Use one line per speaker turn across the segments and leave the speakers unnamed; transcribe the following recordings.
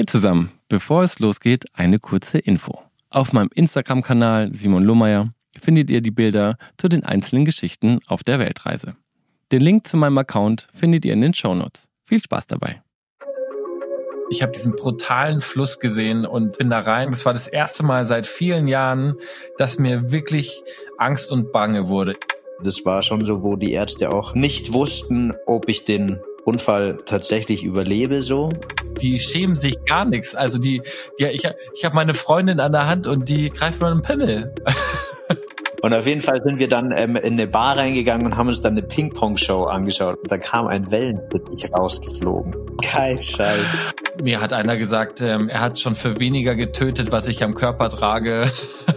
Hey zusammen, bevor es losgeht, eine kurze Info. Auf meinem Instagram-Kanal Simon Lohmeier findet ihr die Bilder zu den einzelnen Geschichten auf der Weltreise. Den Link zu meinem Account findet ihr in den Shownotes. Viel Spaß dabei. Ich habe diesen brutalen Fluss gesehen und bin da rein. Das war das erste Mal seit vielen Jahren, dass mir wirklich Angst und Bange wurde.
Das war schon so, wo die Ärzte auch nicht wussten, ob ich den Unfall tatsächlich überlebe so.
Die schämen sich gar nichts. Also ich habe meine Freundin an der Hand und die greift mir einen Pimmel.
Und auf jeden Fall sind wir dann in eine Bar reingegangen und haben uns dann eine Ping-Pong-Show angeschaut. Da kam ein Wellensittich rausgeflogen. Kein Scheiß.
Mir hat einer gesagt, er hat schon für weniger getötet, was ich am Körper trage.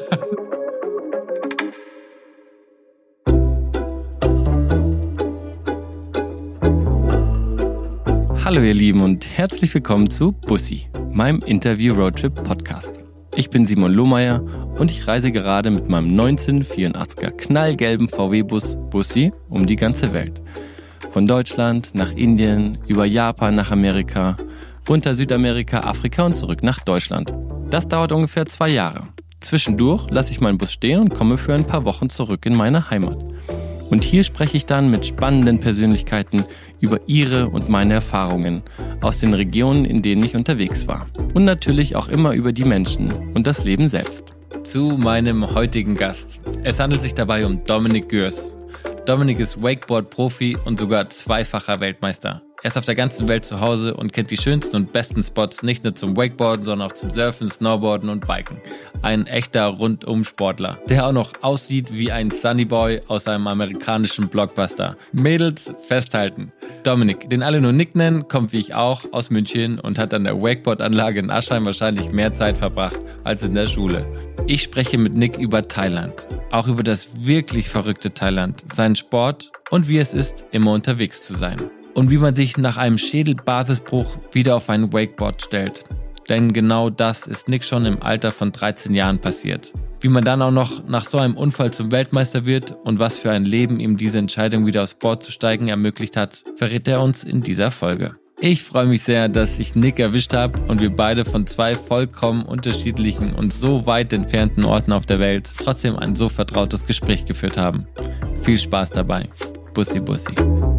Hallo ihr Lieben und herzlich willkommen zu Bussi, meinem Interview-Roadtrip-Podcast. Ich bin Simon Lohmeier und ich reise gerade mit meinem 1984er knallgelben VW-Bus Bussi um die ganze Welt. Von Deutschland nach Indien, über Japan nach Amerika, runter Südamerika, Afrika und zurück nach Deutschland. Das dauert ungefähr 2 Jahre. Zwischendurch lasse ich meinen Bus stehen und komme für ein paar Wochen zurück in meine Heimat. Und hier spreche ich dann mit spannenden Persönlichkeiten über ihre und meine Erfahrungen aus den Regionen, in denen ich unterwegs war. Und natürlich auch immer über die Menschen und das Leben selbst. Zu meinem heutigen Gast. Es handelt sich dabei um Dominik Gürs. Dominik ist Wakeboard-Profi und sogar 2-facher Weltmeister. Er ist auf der ganzen Welt zu Hause und kennt die schönsten und besten Spots nicht nur zum Wakeboarden, sondern auch zum Surfen, Snowboarden und Biken. Ein echter Rundum-Sportler, der auch noch aussieht wie ein Sunnyboy aus einem amerikanischen Blockbuster. Mädels, festhalten. Dominik, den alle nur Nick nennen, kommt wie ich auch aus München und hat an der Wakeboard-Anlage in Aschheim wahrscheinlich mehr Zeit verbracht als in der Schule. Ich spreche mit Nick über Thailand, auch über das wirklich verrückte Thailand, seinen Sport und wie es ist, immer unterwegs zu sein. Und wie man sich nach einem Schädelbasisbruch wieder auf ein Wakeboard stellt. Denn genau das ist Nick schon im Alter von 13 Jahren passiert. Wie man dann auch noch nach so einem Unfall zum Weltmeister wird und was für ein Leben ihm diese Entscheidung, wieder aufs Board zu steigen, ermöglicht hat, verrät er uns in dieser Folge. Ich freue mich sehr, dass ich Nick erwischt habe und wir beide von 2 vollkommen unterschiedlichen und so weit entfernten Orten auf der Welt trotzdem ein so vertrautes Gespräch geführt haben. Viel Spaß dabei. Bussi, Bussi.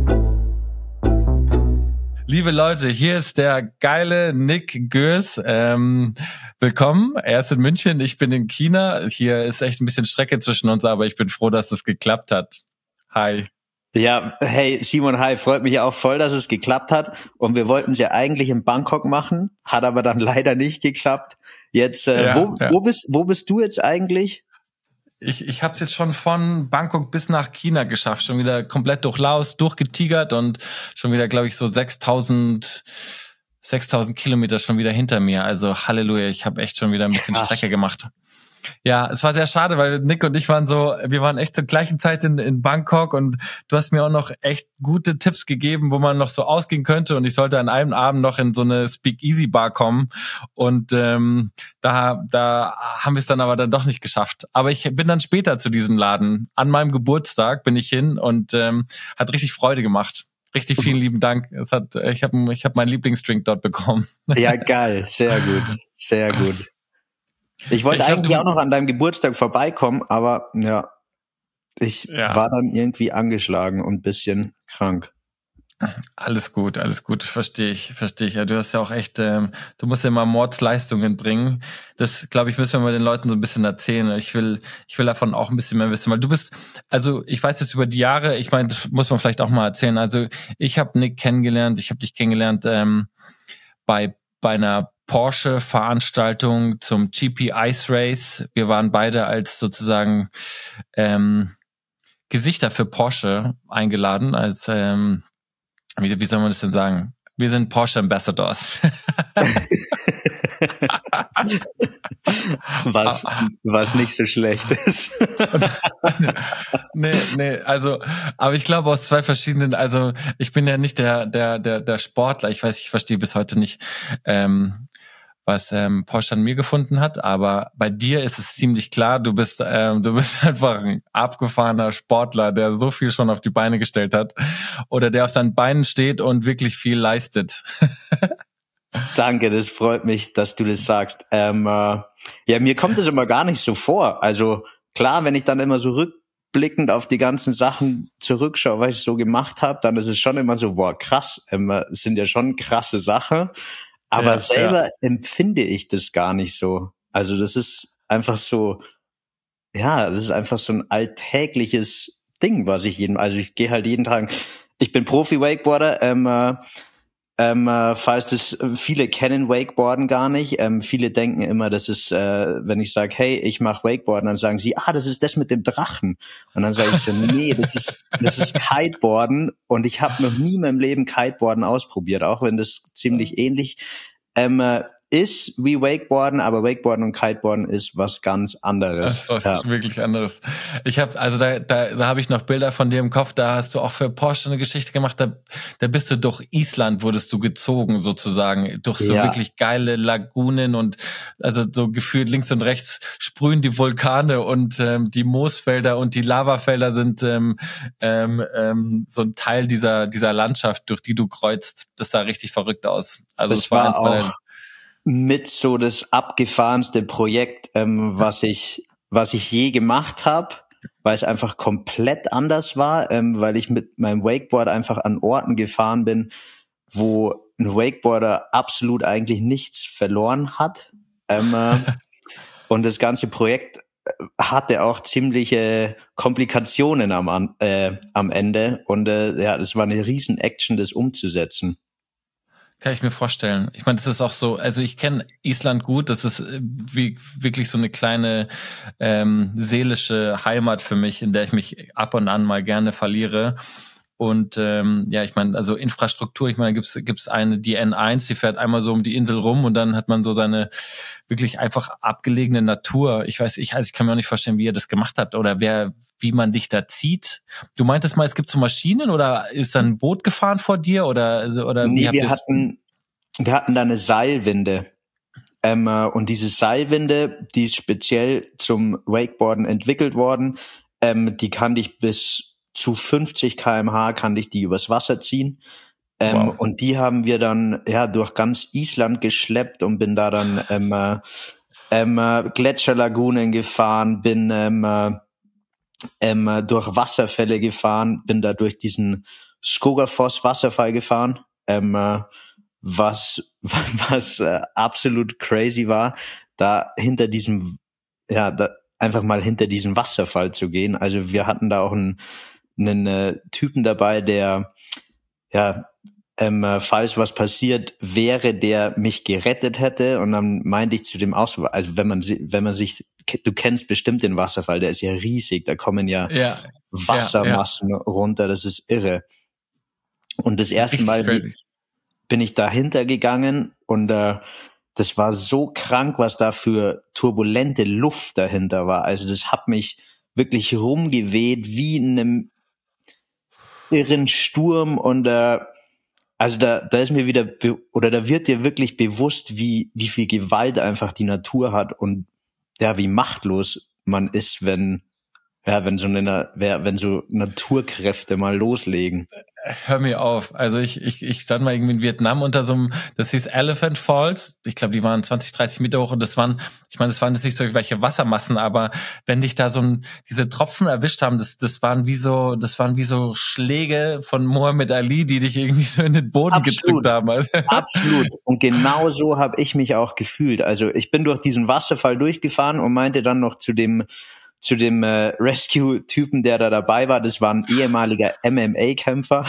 Liebe Leute, hier ist der geile Nick Gürs. Willkommen. Er ist in München, ich bin in China. Hier ist echt ein bisschen Strecke zwischen uns, aber ich bin froh, dass es geklappt hat. Hi.
Ja, hey Simon, hi, freut mich auch voll, dass es geklappt hat. Und wir wollten es ja eigentlich in Bangkok machen, hat aber dann leider nicht geklappt. Jetzt, wo bist du jetzt eigentlich?
Ich habe es jetzt schon von Bangkok bis nach China geschafft, schon wieder komplett durch Laos durchgetigert und schon wieder, glaube ich, so 6.000 Kilometer schon wieder hinter mir. Also Halleluja, ich habe echt schon wieder ein bisschen Strecke gemacht. Ja, es war sehr schade, weil Nick und ich wir waren echt zur gleichen Zeit in Bangkok und du hast mir auch noch echt gute Tipps gegeben, wo man noch so ausgehen könnte und ich sollte an einem Abend noch in so eine Speak-Easy-Bar kommen und da haben wir es dann aber dann doch nicht geschafft. Aber ich bin dann später zu diesem Laden. An meinem Geburtstag bin ich hin und hat richtig Freude gemacht. Richtig vielen lieben Dank. Ich hab meinen Lieblingsdrink dort bekommen.
Ja, geil, sehr gut, sehr gut. Ich wollte eigentlich auch noch an deinem Geburtstag vorbeikommen, aber ja, ich war dann irgendwie angeschlagen und ein bisschen krank.
Alles gut, verstehe ich. Ja, du hast ja auch echt, du musst ja mal Mordsleistungen bringen. Das, glaube ich, müssen wir mal den Leuten so ein bisschen erzählen. Ich will davon auch ein bisschen mehr wissen, weil du bist, also ich weiß jetzt über die Jahre, ich meine, das muss man vielleicht auch mal erzählen. Also ich habe dich kennengelernt bei einer Porsche-Veranstaltung zum GP Ice Race. Wir waren beide als sozusagen Gesichter für Porsche eingeladen, als wie soll man das denn sagen? Wir sind Porsche Ambassadors.
Was nicht so schlecht ist.
Nee, also, aber ich glaube aus 2 verschiedenen, also ich bin ja nicht der Sportler, ich verstehe bis heute nicht, was Porsche an mir gefunden hat, aber bei dir ist es ziemlich klar, du bist einfach ein abgefahrener Sportler, der so viel schon auf die Beine gestellt hat oder der auf seinen Beinen steht und wirklich viel leistet.
Danke, das freut mich, dass du das sagst. Ja, mir kommt das immer gar nicht so vor. Also klar, wenn ich dann immer so rückblickend auf die ganzen Sachen zurückschaue, was ich so gemacht habe, dann ist es schon immer so, boah, krass, es sind ja schon krasse Sachen. Aber selber empfinde ich das gar nicht so. Also das ist einfach so, ja, das ist einfach so ein alltägliches Ding, was ich ich gehe halt jeden Tag, ich bin Profi-Wakeboarder, falls das viele kennen Wakeboarden gar nicht. Viele denken immer, das ist, wenn ich sage, hey, ich mache Wakeboarden, dann sagen sie, das ist das mit dem Drachen. Und dann sage ich so, nee, das ist Kiteboarden und ich habe noch nie in meinem Leben Kiteboarden ausprobiert, auch wenn das ziemlich ähnlich ist wie Wakeboarden, aber Wakeboarden und Kiteboarden ist was ganz anderes.
Das ist was wirklich anderes. Ich habe, also da habe ich noch Bilder von dir im Kopf, da hast du auch für Porsche eine Geschichte gemacht, da bist du durch Island, wurdest du gezogen sozusagen, durch so wirklich geile Lagunen und also so gefühlt links und rechts sprühen die Vulkane und die Moosfelder und die Lavafelder sind so ein Teil dieser Landschaft, durch die du kreuzt. Das sah richtig verrückt aus. Also
das war auch mit so das abgefahrenste Projekt, was ich je gemacht habe, weil es einfach komplett anders war, weil ich mit meinem Wakeboard einfach an Orten gefahren bin, wo ein Wakeboarder absolut eigentlich nichts verloren hat. Und das ganze Projekt hatte auch ziemliche Komplikationen am Ende. Und das war eine riesen Action, das umzusetzen.
Kann ich mir vorstellen. Ich meine, das ist auch so, also ich kenne Island gut, das ist wirklich so eine kleine seelische Heimat für mich, in der ich mich ab und an mal gerne verliere. Und ich meine, also Infrastruktur, ich meine, gibt's eine, die N1, die fährt einmal so um die Insel rum und dann hat man so seine wirklich einfach abgelegene Natur. Ich kann mir auch nicht vorstellen, wie ihr das gemacht habt oder wie man dich da zieht. Du meintest mal, es gibt so Maschinen oder ist da ein Boot gefahren vor dir oder
nee, wir hatten da eine Seilwinde. Und diese Seilwinde, die ist speziell zum Wakeboarden entwickelt worden. Die kann dich bis zu 50 km/h kann dich die übers Wasser ziehen. Wow. Und die haben wir dann durch ganz Island geschleppt und bin da dann Gletscherlagunen gefahren, bin durch Wasserfälle gefahren, bin da durch diesen Skogafoss Wasserfall gefahren, was absolut crazy war, da hinter diesem, einfach mal hinter diesem Wasserfall zu gehen. Also wir hatten da auch einen Typen dabei, der, falls was passiert wäre, der mich gerettet hätte. Und dann meinte ich zu dem auch so, also wenn man sich, du kennst bestimmt den Wasserfall, der ist ja riesig, da kommen Wassermassen runter, das ist irre. Und das erste Mal bin ich dahinter gegangen und das war so krank, was da für turbulente Luft dahinter war. Also das hat mich wirklich rumgeweht wie in einem irren Sturm und also da ist mir wieder, da wird dir wirklich bewusst, wie viel Gewalt einfach die Natur hat und wie machtlos man ist, wenn so Naturkräfte mal loslegen.
Hör mir auf. Also ich stand mal irgendwie in Vietnam unter so einem, das hieß Elephant Falls. Ich glaube, die waren 20, 30 Meter hoch und das waren jetzt nicht so welche Wassermassen, aber wenn dich da diese Tropfen erwischt haben, das waren wie so Schläge von Muhammad Ali, die dich irgendwie so in den Boden gedrückt haben.
Absolut. Und genau so habe ich mich auch gefühlt. Also ich bin durch diesen Wasserfall durchgefahren und meinte dann noch zu dem Rescue-Typen, der da dabei war, das war ein ehemaliger MMA-Kämpfer,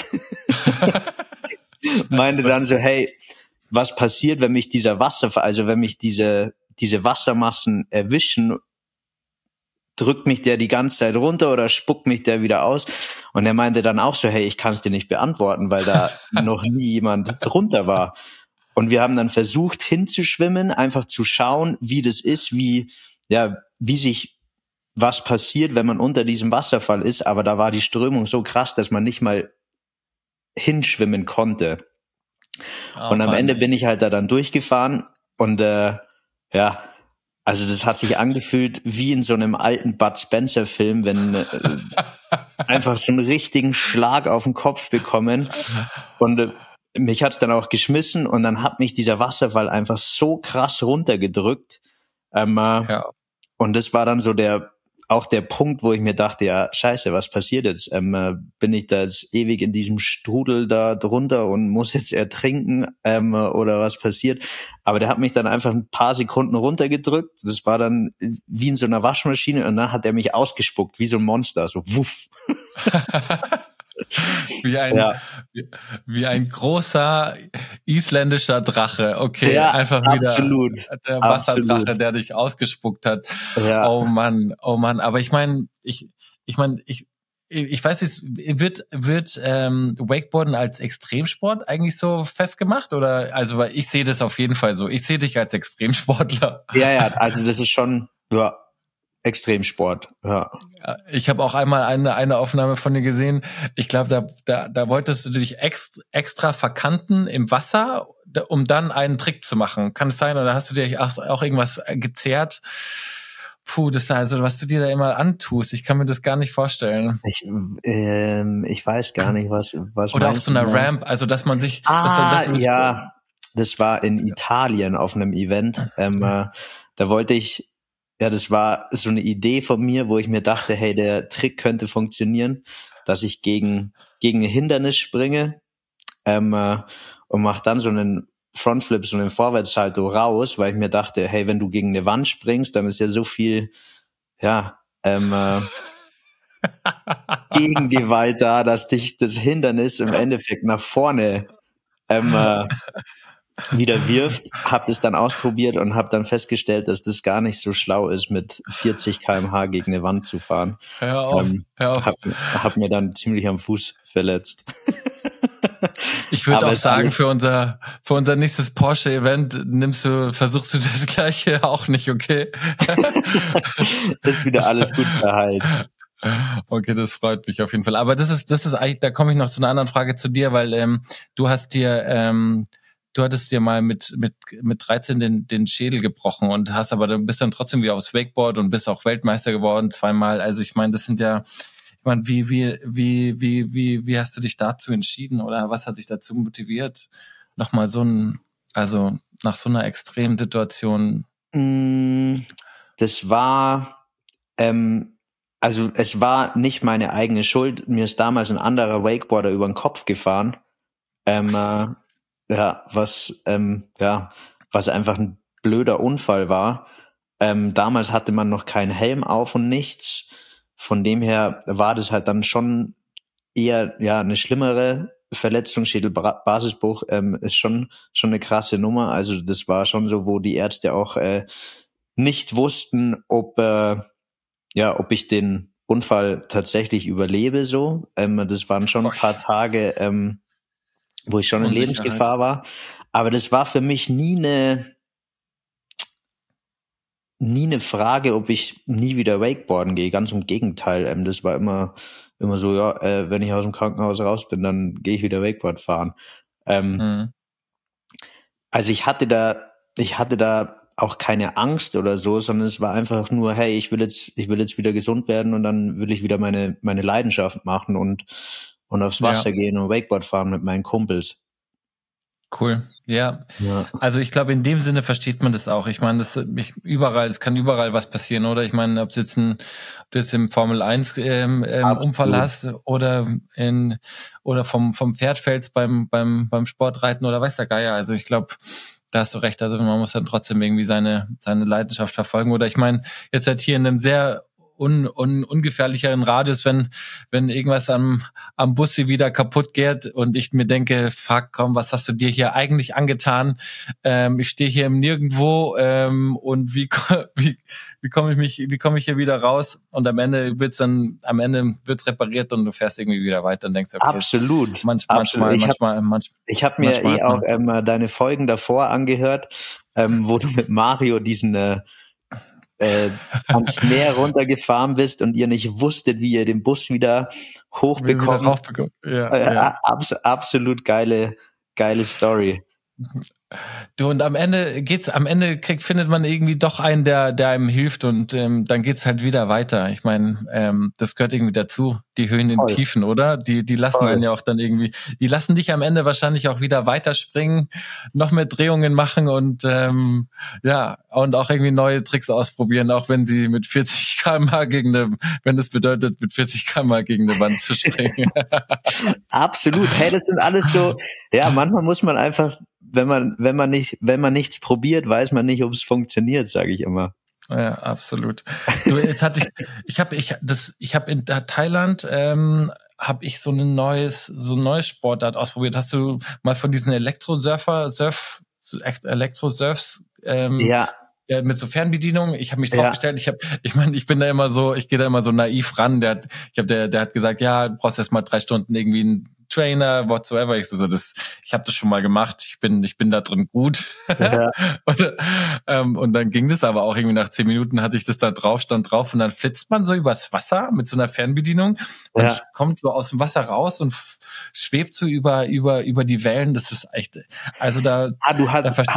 meinte dann so, hey, was passiert, wenn mich dieser Wasserfall, also wenn mich diese Wassermassen erwischen, drückt mich der die ganze Zeit runter oder spuckt mich der wieder aus? Und er meinte dann auch so, hey, ich kann es dir nicht beantworten, weil da noch nie jemand drunter war. Und wir haben dann versucht hinzuschwimmen, einfach zu schauen, wie das ist, wie sich was passiert, wenn man unter diesem Wasserfall ist, aber da war die Strömung so krass, dass man nicht mal hinschwimmen konnte. Und am Ende bin ich halt da dann durchgefahren und also das hat sich angefühlt wie in so einem alten Bud Spencer Film, wenn einfach so einen richtigen Schlag auf den Kopf bekommen und mich hat's dann auch geschmissen und dann hat mich dieser Wasserfall einfach so krass runtergedrückt. Und das war dann so der Punkt, wo ich mir dachte, ja, scheiße, was passiert jetzt? Bin ich da jetzt ewig in diesem Strudel da drunter und muss jetzt ertrinken oder was passiert? Aber der hat mich dann einfach ein paar Sekunden runtergedrückt. Das war dann wie in so einer Waschmaschine und dann hat er mich ausgespuckt, wie so ein Monster, so wuff.
Wie ein großer isländischer Drache. Okay,
ja,
einfach
absolut,
wieder der Wasserdrache, absolut. Der dich ausgespuckt hat. Ja. Oh Mann. Aber ich meine, ich weiß jetzt, wird Wakeboarden als Extremsport eigentlich so festgemacht oder? Also, weil ich sehe das auf jeden Fall so. Ich sehe dich als Extremsportler.
Ja, also das ist schon, ja, Extremsport, ja.
Ich habe auch einmal eine Aufnahme von dir gesehen. Ich glaube, da wolltest du dich extra verkanten im Wasser, um dann einen Trick zu machen. Kann es sein? Oder hast du dir auch irgendwas gezerrt? Puh, das ist also, was du dir da immer antust. Ich kann mir das gar nicht vorstellen.
Ich weiß gar nicht, was
oder auf so einer Ramp, also dass man sich...
das war in Italien auf einem Event. Da wollte ich... Ja, das war so eine Idee von mir, wo ich mir dachte, hey, der Trick könnte funktionieren, dass ich gegen ein Hindernis springe und mache dann so einen Frontflip, so einen Vorwärtssalto raus, weil ich mir dachte, hey, wenn du gegen eine Wand springst, dann ist ja so viel, Gegengewalt da, dass dich das Hindernis im Endeffekt nach vorne wieder wirft, habe das dann ausprobiert und habe dann festgestellt, dass das gar nicht so schlau ist, mit 40 km/h gegen eine Wand zu fahren.
Hör auf.
Hab mir dann ziemlich am Fuß verletzt.
Ich würde auch sagen, für unser nächstes Porsche-Event versuchst du das Gleiche auch nicht, okay?
Ist wieder alles gut verheilt.
Okay, das freut mich auf jeden Fall. Aber das ist eigentlich, da komme ich noch zu einer anderen Frage zu dir, weil du hattest dir mal mit 13 den Schädel gebrochen und bist dann trotzdem wieder aufs Wakeboard und bist auch Weltmeister geworden, 2-mal. Also ich meine, das sind ja, wie hast du dich dazu entschieden oder was hat dich dazu motiviert, nochmal nach so einer extremen Situation?
Das war, es war nicht meine eigene Schuld. Mir ist damals ein anderer Wakeboarder über den Kopf gefahren. Was einfach ein blöder Unfall war. Damals hatte man noch keinen Helm auf und nichts. Von dem her war das halt dann schon eher eine schlimmere Verletzung. Schädelbasisbruch ist schon eine krasse Nummer. Also das war schon so, wo die Ärzte auch nicht wussten, ob ich den Unfall tatsächlich überlebe. So, das waren schon ein paar Tage. Wo ich schon in Lebensgefahr war. Aber das war für mich nie eine Frage, ob ich nie wieder Wakeboarden gehe. Ganz im Gegenteil. Das war immer so, wenn ich aus dem Krankenhaus raus bin, dann gehe ich wieder Wakeboard fahren. Also ich hatte da auch keine Angst oder so, sondern es war einfach nur, hey, ich will jetzt wieder gesund werden und dann will ich wieder meine Leidenschaft machen und aufs Wasser gehen und Wakeboard fahren mit meinen Kumpels.
Cool. Ja. Also ich glaube, in dem Sinne versteht man das auch. Ich meine, es kann überall was passieren, oder? Ich meine, ob du jetzt im Formel 1 Unfall hast oder vom Pferd fällst beim Sportreiten oder weiß der Geier. Also ich glaube, da hast du recht. Also man muss dann trotzdem irgendwie seine Leidenschaft verfolgen. Oder ich meine, jetzt halt hier in einem sehr ungefährlicheren Radius, wenn irgendwas am Bussi wieder kaputt geht und ich mir denke, fuck, komm, was hast du dir hier eigentlich angetan? Ich stehe hier im Nirgendwo und wie komme ich hier wieder raus? Und am Ende wird's repariert und du fährst irgendwie wieder weiter und denkst, okay.
Absolut.
Manchmal.
Ich habe mir auch deine Folgen davor angehört, wo du mit Mario diesen ans Meer runtergefahren bist und ihr nicht wusstet, wie ihr den Bus wieder hochbekommt.
Ja.
Absolut geile Story.
Du, und am Ende findet man irgendwie doch einen, der einem hilft, und dann geht's halt wieder weiter. Ich meine, das gehört irgendwie dazu, die Höhen und Tiefen, oder? Die lassen einen ja auch dann irgendwie, die lassen dich am Ende wahrscheinlich auch wieder weiterspringen, noch mehr Drehungen machen und und auch irgendwie neue Tricks ausprobieren, auch wenn sie mit 40 km/h wenn es bedeutet, mit 40 km/h gegen eine Wand zu springen.
Absolut. Hey, das sind alles so, ja, manchmal muss man einfach, wenn man nichts probiert, weiß man nicht, ob es funktioniert, sage ich immer.
Ja, absolut. Du, jetzt ich habe in Thailand habe ich so ein neues Sportart ausprobiert. Hast du mal von diesen Elektrosurfs mit so Fernbedienung? Ich habe mich draufgestellt. Ich gehe da immer so naiv ran. Der hat gesagt, ja, du brauchst erst mal 3 Stunden irgendwie einen Trainer, whatsoever. Ich habe das schon mal gemacht. Ich bin da drin gut. Ja. Und dann ging das aber auch irgendwie nach 10 Minuten hatte ich das da drauf, stand drauf, und dann flitzt man so übers Wasser mit so einer Fernbedienung und kommt so aus dem Wasser raus und schwebt so über die Wellen. Das ist echt, also da.
Du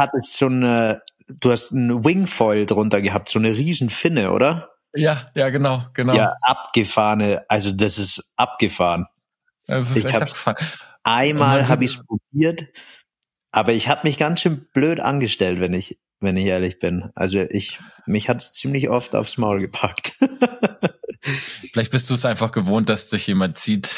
hast einen Wingfoil drunter gehabt, so eine riesen Finne, oder?
Ja, genau.
Ja, abgefahrene, also das ist abgefahren.
Das ist echt abgefahren.
Einmal habe ich es probiert, aber ich habe mich ganz schön blöd angestellt, wenn ich ehrlich bin. Also mich hat es ziemlich oft aufs Maul gepackt.
Vielleicht bist du es einfach gewohnt, dass dich jemand zieht.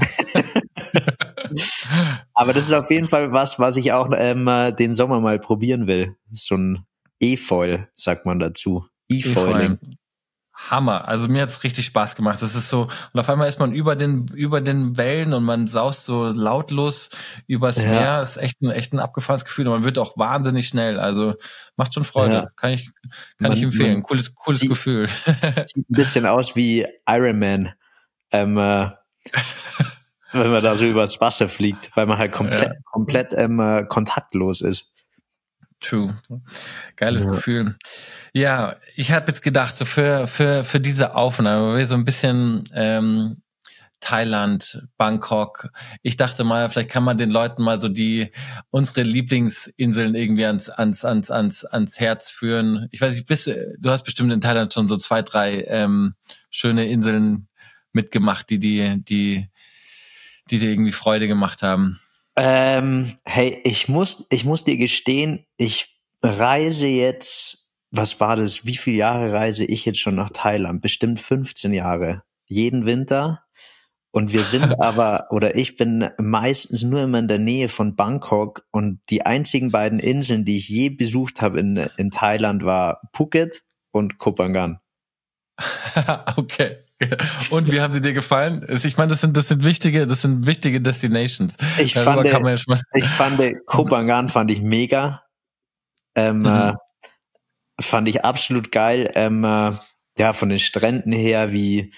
Aber das ist auf jeden Fall was ich auch den Sommer mal probieren will. So ein E-Foil, sagt man dazu. E-Foiling.
Hammer. Also mir hat's richtig Spaß gemacht. Das ist so, und auf einmal ist man über den Wellen und man saust so lautlos übers Meer. Das ist echt ein abgefahrenes Gefühl. Und man wird auch wahnsinnig schnell. Also macht schon Freude. Ja. Kann ich empfehlen. Cooles Gefühl.
Sieht ein bisschen aus wie Iron Man. Wenn man da so übers Wasser fliegt, weil man halt komplett kontaktlos ist.
True. Geiles Gefühl. Ja, ich habe jetzt gedacht, so für diese Aufnahme, so ein bisschen Thailand, Bangkok. Ich dachte mal, vielleicht kann man den Leuten mal so unsere Lieblingsinseln irgendwie ans Herz führen. Ich weiß nicht, du hast bestimmt in Thailand schon so 2, 3 schöne Inseln mitgemacht, die dir irgendwie Freude gemacht haben.
Hey, ich muss dir gestehen, ich reise jetzt, was war das? Wie viele Jahre reise ich jetzt schon nach Thailand? Bestimmt 15 Jahre. Jeden Winter. Und wir sind ich bin meistens nur immer in der Nähe von Bangkok, und die einzigen beiden Inseln, die ich je besucht habe in Thailand, war Phuket und Koh Phangan.
Okay. Und wie haben sie dir gefallen? Ich meine, das sind wichtige Destinations.
Ich fand Koh Phangan fand ich mega. Fand ich absolut geil. Von den Stränden her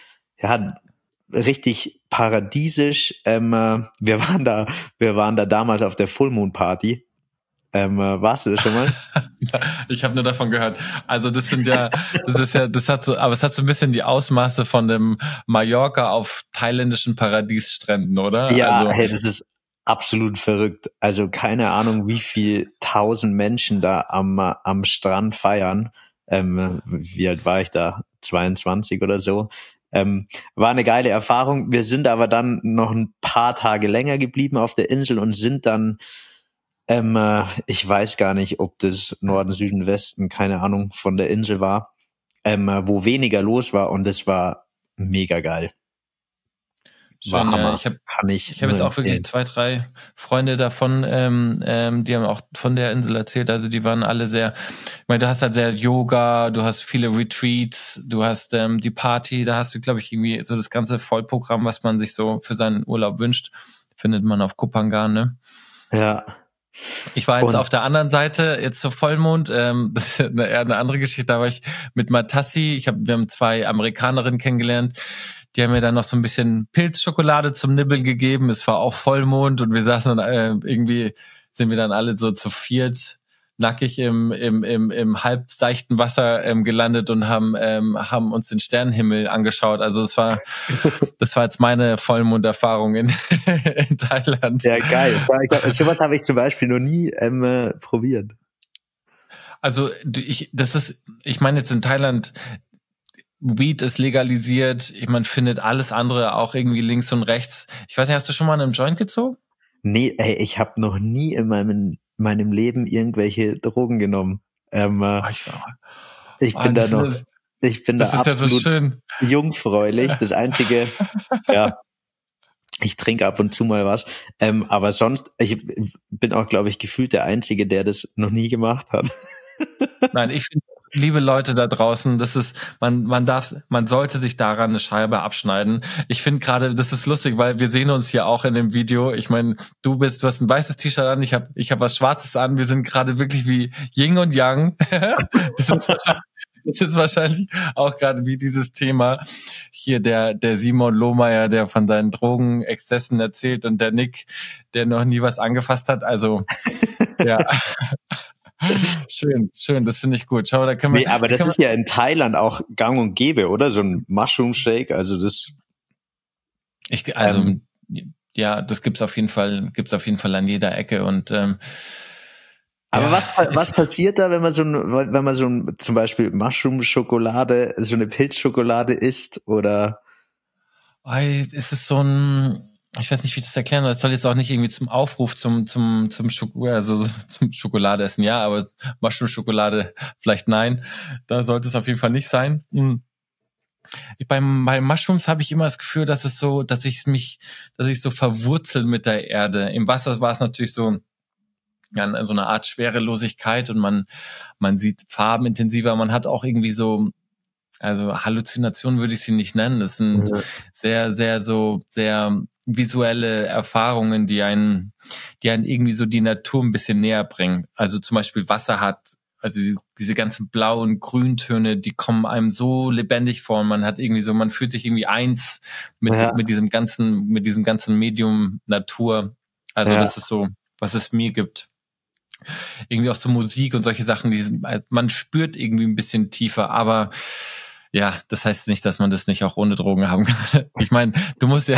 richtig paradiesisch. Wir waren da damals auf der Full Moon Party. Warst du das schon mal?
Ich habe nur davon gehört. Also das hat so ein bisschen die Ausmaße von dem Mallorca auf thailändischen Paradiesstränden, oder?
Ja,
also,
hey, das ist absolut verrückt. Also keine Ahnung, wie viel 1000 Menschen da am Strand feiern. Wie alt war ich da? 22 oder so. War eine geile Erfahrung. Wir sind aber dann noch ein paar Tage länger geblieben auf der Insel und sind dann ich weiß gar nicht, ob das Norden, Süden, Westen, keine Ahnung, von der Insel war, wo weniger los war, und das war mega geil.
Schön, ja. Ich habe jetzt auch wirklich 2, 3 Freunde davon, die haben auch von der Insel erzählt. Also die waren alle sehr, ich meine, du hast halt sehr Yoga, du hast viele Retreats, du hast die Party, da hast du, glaube ich, irgendwie so das ganze Vollprogramm, was man sich so für seinen Urlaub wünscht, findet man auf Koh Phangan, ne?
Ja.
Ich war jetzt auf der anderen Seite, jetzt zur Vollmond, das ist eher eine andere Geschichte, da war ich mit Matassi, wir haben 2 Amerikanerinnen kennengelernt, die haben mir dann noch so ein bisschen Pilzschokolade zum Nibbeln gegeben, es war auch Vollmond, und wir saßen dann, irgendwie sind wir dann alle so zu 4 nackig im halb seichten Wasser gelandet und haben uns den Sternenhimmel angeschaut. Also das war jetzt meine Vollmonderfahrung in Thailand.
Ja, geil. Sowas habe ich zum Beispiel noch nie probiert.
Also ich meine jetzt in Thailand, Weed ist legalisiert, man findet alles andere auch irgendwie links und rechts. Ich weiß nicht, hast du schon mal einen Joint gezogen?
Nee, ey, ich habe noch nie in meinem Leben irgendwelche Drogen genommen. Ich bin da absolut so jungfräulich. Das Einzige, ja, ich trinke ab und zu mal was. Aber sonst, ich bin auch, glaube ich, gefühlt der Einzige, der das noch nie gemacht hat.
Nein, ich finde, liebe Leute da draußen, das ist, man sollte sich daran eine Scheibe abschneiden. Ich finde gerade, das ist lustig, weil wir sehen uns hier auch in dem Video. Ich meine, du hast ein weißes T-Shirt an, ich hab was Schwarzes an. Wir sind gerade wirklich wie Yin und Yang. Das ist wahrscheinlich auch gerade wie dieses Thema hier der Simon Lohmeier, der von seinen Drogenexzessen erzählt, und der Nick, der noch nie was angefasst hat. Also, ja. Schön, das finde ich gut. Schau, da können wir.
Nee, aber das ist ja in Thailand auch gang und gäbe, oder? So ein Mushroom Shake, also das.
Ja, das gibt's auf jeden Fall an jeder Ecke und.
Aber was passiert da, wenn man so ein zum Beispiel Mushroom-Schokolade, so eine Pilzschokolade isst, oder?
Es ist so ein, ich weiß nicht, wie ich das erklären soll. Es soll jetzt auch nicht irgendwie zum Aufruf zum Schokolade essen, ja, aber Mushroom-Schokolade vielleicht nein. Da sollte es auf jeden Fall nicht sein. Bei Mushrooms habe ich immer das Gefühl, dass ich so verwurzel mit der Erde. Im Wasser war es natürlich so, ja, so eine Art Schwerelosigkeit und man sieht Farben intensiver. Man hat auch irgendwie so, also Halluzinationen würde ich sie nicht nennen. Das sind sehr, sehr visuelle Erfahrungen, die einen irgendwie so die Natur ein bisschen näher bringen. Also zum Beispiel Wasser hat, also diese ganzen blauen Grüntöne, die kommen einem so lebendig vor. Man hat irgendwie so, man fühlt sich irgendwie eins mit diesem ganzen Medium Natur. Also das ist so, was es mir gibt. Irgendwie auch so Musik und solche Sachen, man spürt irgendwie ein bisschen tiefer, aber ja, das heißt nicht, dass man das nicht auch ohne Drogen haben kann. Ich meine, du wirst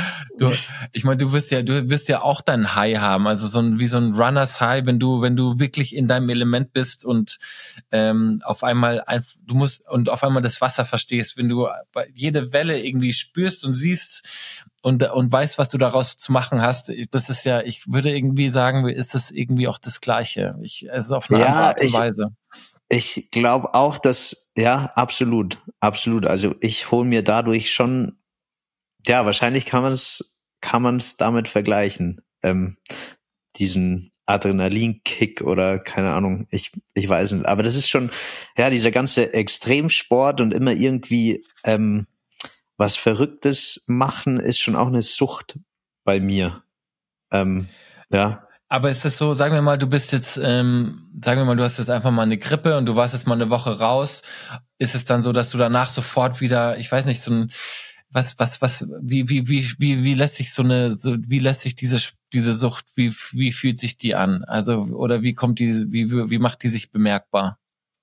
ja auch dein High haben, also wie so ein Runners High, wenn du wirklich in deinem Element bist und auf einmal das Wasser verstehst, wenn du jede Welle irgendwie spürst und siehst und weißt, was du daraus zu machen hast. Das ist ja, ich würde irgendwie sagen, ist das irgendwie auch das Gleiche. Es ist auf eine andere Art und Weise.
Ich glaube auch, dass, ja, absolut. Also ich hole mir dadurch schon, ja, wahrscheinlich kann man's damit vergleichen, diesen Adrenalinkick oder keine Ahnung, ich weiß nicht. Aber das ist schon, ja, dieser ganze Extremsport und immer irgendwie was Verrücktes machen, ist schon auch eine Sucht bei mir. Ja.
Aber ist es so, sagen wir mal, du hast jetzt einfach mal eine Grippe und du warst jetzt mal eine Woche raus. Ist es dann so, dass du danach sofort wieder, ich weiß nicht, so ein, wie lässt sich diese Sucht, wie fühlt sich die an? Also, oder wie macht die sich bemerkbar?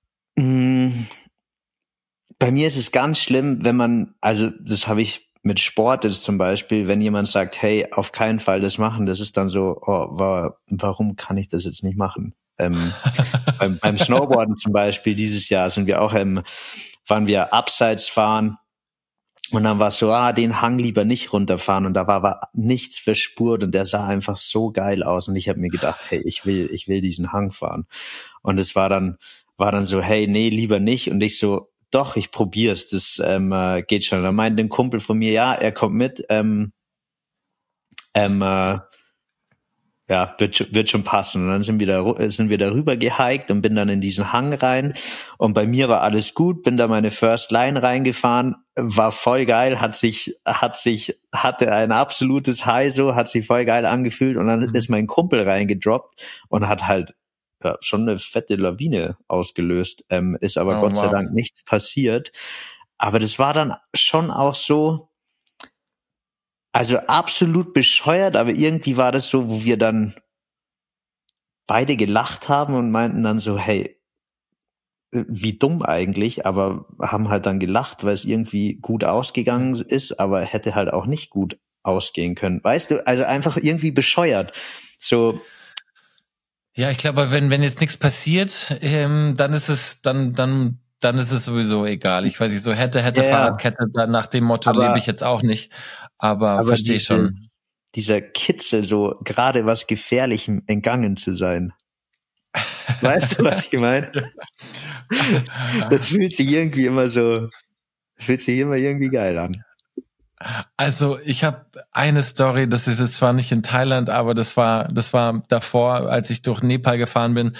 Bei mir ist es ganz schlimm, wenn man, also das habe ich mit Sport ist zum Beispiel, wenn jemand sagt, hey, auf keinen Fall das machen, das ist dann so, warum kann ich das jetzt nicht machen? Beim Snowboarden zum Beispiel, dieses Jahr sind wir auch waren wir abseits fahren und dann war es so, den Hang lieber nicht runterfahren und da war nichts verspurt und der sah einfach so geil aus und ich habe mir gedacht, hey, ich will diesen Hang fahren und es war dann so, hey, nee, lieber nicht und ich so, doch, ich probier's, das geht schon. Da meinte ein Kumpel von mir, ja, er kommt mit, ja, wird schon passen. Und dann sind wir darüber gehiked und bin dann in diesen Hang rein. Und bei mir war alles gut, bin da meine First Line reingefahren, war voll geil, hatte ein absolutes High so, hat sich voll geil angefühlt. Und dann ist mein Kumpel reingedroppt und hat halt schon eine fette Lawine ausgelöst, ist aber Gott sei Dank nichts passiert. Aber das war dann schon auch so, also absolut bescheuert, aber irgendwie war das so, wo wir dann beide gelacht haben und meinten dann so, hey, wie dumm eigentlich, aber haben halt dann gelacht, weil es irgendwie gut ausgegangen ist, aber hätte halt auch nicht gut ausgehen können. Weißt du, also einfach irgendwie bescheuert. So.
Ja, ich glaube, wenn jetzt nichts passiert, dann ist es sowieso egal. Ich weiß nicht, so hätte Fahrradkette, dann nach dem Motto lebe ich jetzt auch nicht. Aber verstehe schon.
Dieser Kitzel, so gerade was Gefährlichem entgangen zu sein. Weißt du, was ich meine? Das fühlt sich immer irgendwie geil an.
Also ich habe eine Story, das ist jetzt zwar nicht in Thailand, aber das war davor, als ich durch Nepal gefahren bin,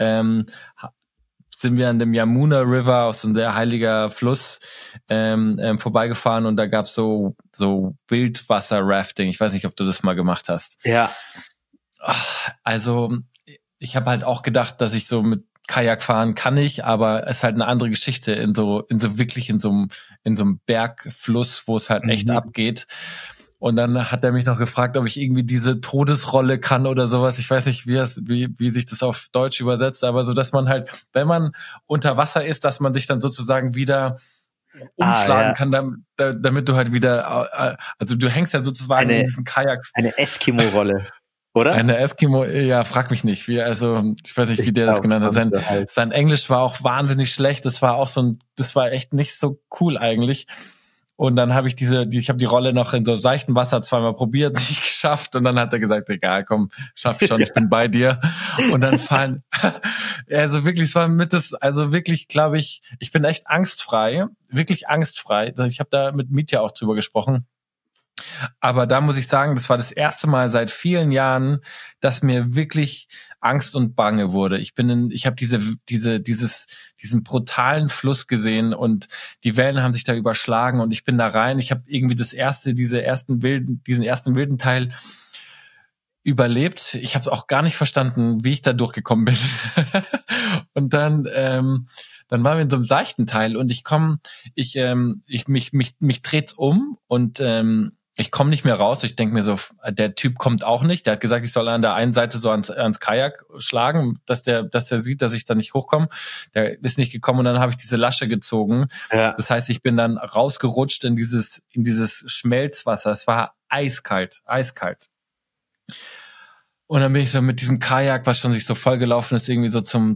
sind wir an dem Yamuna River, aus so ein sehr heiliger Fluss, vorbeigefahren und da gab's so Wildwasser-Rafting. Ich weiß nicht, ob du das mal gemacht hast.
Ja.
Also ich habe halt auch gedacht, dass ich so mit Kajak fahren kann ich, aber es ist halt eine andere Geschichte in so einem Bergfluss, wo es halt echt abgeht. Und dann hat er mich noch gefragt, ob ich irgendwie diese Todesrolle kann oder sowas. Ich weiß nicht, wie sich das auf Deutsch übersetzt, aber so, dass man halt, wenn man unter Wasser ist, dass man sich dann sozusagen wieder umschlagen kann, damit du halt wieder, also du hängst ja sozusagen in diesen Kajak.
Eine Eskimo-Rolle. Oder?
Eine Eskimo, ja, frag mich nicht. Ich weiß nicht, wie der das genannt hat. Sein Englisch war auch wahnsinnig schlecht. Das war echt nicht so cool eigentlich. Und dann habe ich die Rolle noch in so seichtem Wasser zweimal probiert, nicht geschafft. Und dann hat er gesagt, egal, komm, schaff schon, ich bin bei dir. Und dann also wirklich, es war wirklich, glaube ich bin echt angstfrei, wirklich angstfrei. Ich habe da mit Mitya auch drüber gesprochen. Aber da muss ich sagen, das war das erste Mal seit vielen Jahren, dass mir wirklich Angst und Bange wurde. Ich habe diesen brutalen Fluss gesehen und die Wellen haben sich da überschlagen und ich bin da rein. Ich habe irgendwie diesen ersten wilden Teil überlebt. Ich habe es auch gar nicht verstanden, wie ich da durchgekommen bin. Und dann waren wir in so einem seichten Teil und mich dreht's um und ich komme nicht mehr raus. Ich denke mir so, der Typ kommt auch nicht. Der hat gesagt, ich soll an der einen Seite so ans Kajak schlagen, dass der sieht, dass ich da nicht hochkomme. Der ist nicht gekommen und dann habe ich diese Lasche gezogen. Ja. Das heißt, ich bin dann rausgerutscht in dieses Schmelzwasser. Es war eiskalt. Und dann bin ich so mit diesem Kajak, was schon sich so vollgelaufen ist, irgendwie so zum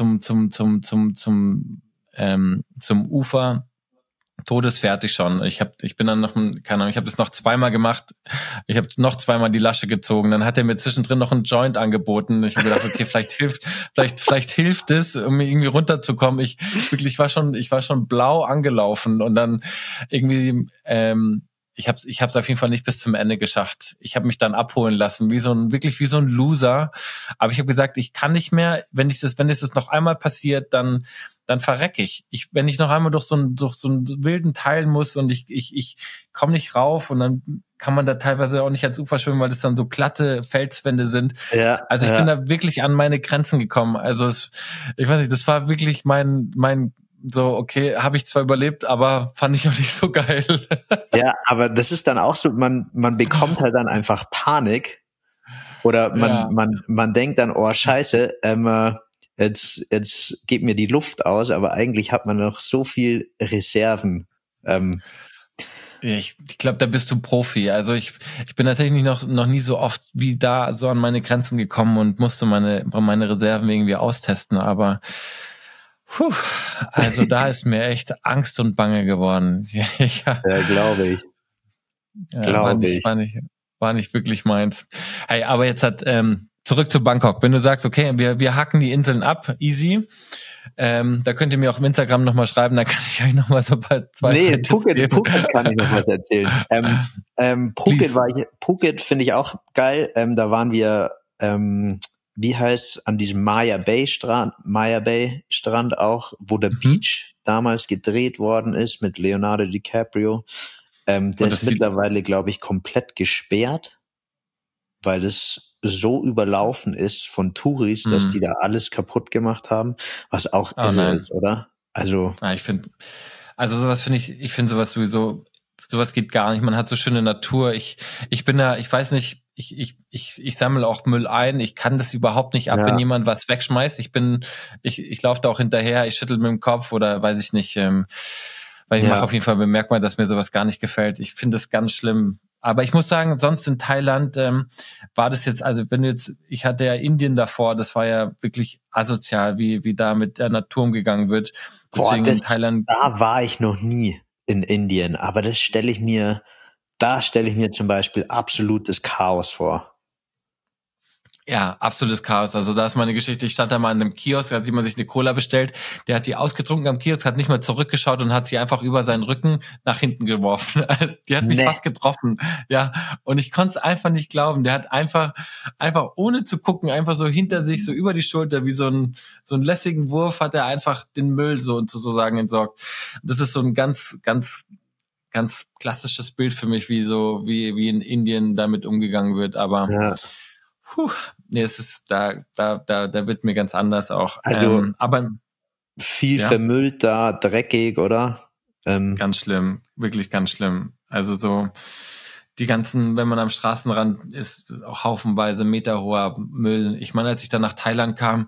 Ufer. Todesfertig schon. Ich bin dann noch, keine Ahnung, ich habe das noch zweimal gemacht. Ich habe noch zweimal die Lasche gezogen. Dann hat er mir zwischendrin noch einen Joint angeboten. Ich habe gedacht, okay, vielleicht hilft es, um irgendwie runterzukommen. Ich war schon blau angelaufen und dann irgendwie ich hab's auf jeden Fall nicht bis zum Ende geschafft. Ich habe mich dann abholen lassen, wie so ein Loser. Aber ich habe gesagt, ich kann nicht mehr, wenn es das noch einmal passiert, dann verrecke ich. Wenn ich noch einmal durch so einen wilden Teil muss und ich komme nicht rauf und dann kann man da teilweise auch nicht ans Ufer schwimmen, weil das dann so glatte Felswände sind. Ja, also ich bin da wirklich an meine Grenzen gekommen. Also ich weiß nicht, das war wirklich mein so, okay, habe ich zwar überlebt, aber fand ich auch nicht so geil.
Ja, aber das ist dann auch so, man bekommt halt dann einfach Panik oder man denkt dann, oh Scheiße, jetzt geht mir die Luft aus, aber eigentlich hat man noch so viel Reserven.
Ich glaube, da bist du Profi. Also ich bin tatsächlich noch nie so oft wie da so an meine Grenzen gekommen und musste meine Reserven irgendwie austesten, aber also da ist mir echt Angst und Bange geworden.
Ja, glaube ich.
War nicht wirklich meins. Hey, aber jetzt zurück zu Bangkok. Wenn du sagst, okay, wir hacken die Inseln ab, easy. Da könnt ihr mir auch im Instagram nochmal schreiben, da kann ich euch nochmal so ein paar
Phuket kann ich noch was erzählen. Phuket finde ich auch geil. Da waren wir, wie heißt an diesem Maya Bay Strand auch, wo der Beach damals gedreht worden ist mit Leonardo DiCaprio. Der ist mittlerweile, glaube ich, komplett gesperrt, weil es so überlaufen ist von Touris, dass die da alles kaputt gemacht haben, was auch irre ist, oder? Also
ich finde sowas sowieso, sowas geht gar nicht. Man hat so schöne Natur. Ich bin da, ich weiß nicht, ich sammle auch Müll ein. Ich kann das überhaupt nicht ab, wenn jemand was wegschmeißt. Ich laufe da auch hinterher, ich schüttel mit dem Kopf oder weiß ich nicht, weil ich mache auf jeden Fall bemerkbar, dass mir sowas gar nicht gefällt. Ich finde das ganz schlimm. Aber ich muss sagen, sonst in Thailand war das jetzt, also ich hatte ja Indien davor, das war ja wirklich asozial, wie da mit der Natur umgegangen wird. Deswegen in Thailand.
Da war ich noch nie in Indien, aber da stelle ich mir zum Beispiel absolutes Chaos vor.
Ja, absolutes Chaos. Also da ist meine Geschichte. Ich stand da mal in einem Kiosk, da hat jemand sich eine Cola bestellt. Der hat die ausgetrunken am Kiosk, hat nicht mal zurückgeschaut und hat sie einfach über seinen Rücken nach hinten geworfen. Die hat mich fast getroffen. Ja, und ich konnte es einfach nicht glauben. Der hat einfach ohne zu gucken, einfach so hinter sich, so über die Schulter, wie so einen lässigen Wurf, hat er einfach den Müll sozusagen entsorgt. Das ist so ein ganz, ganz, ganz klassisches Bild für mich, wie in Indien damit umgegangen wird. Aber es ist da wird mir ganz anders auch.
Also
aber
viel vermüllt da, dreckig, oder?
Ganz schlimm, wirklich ganz schlimm. Also so die ganzen, wenn man am Straßenrand ist, auch haufenweise meterhoher Müll. Ich meine, als ich dann nach Thailand kam,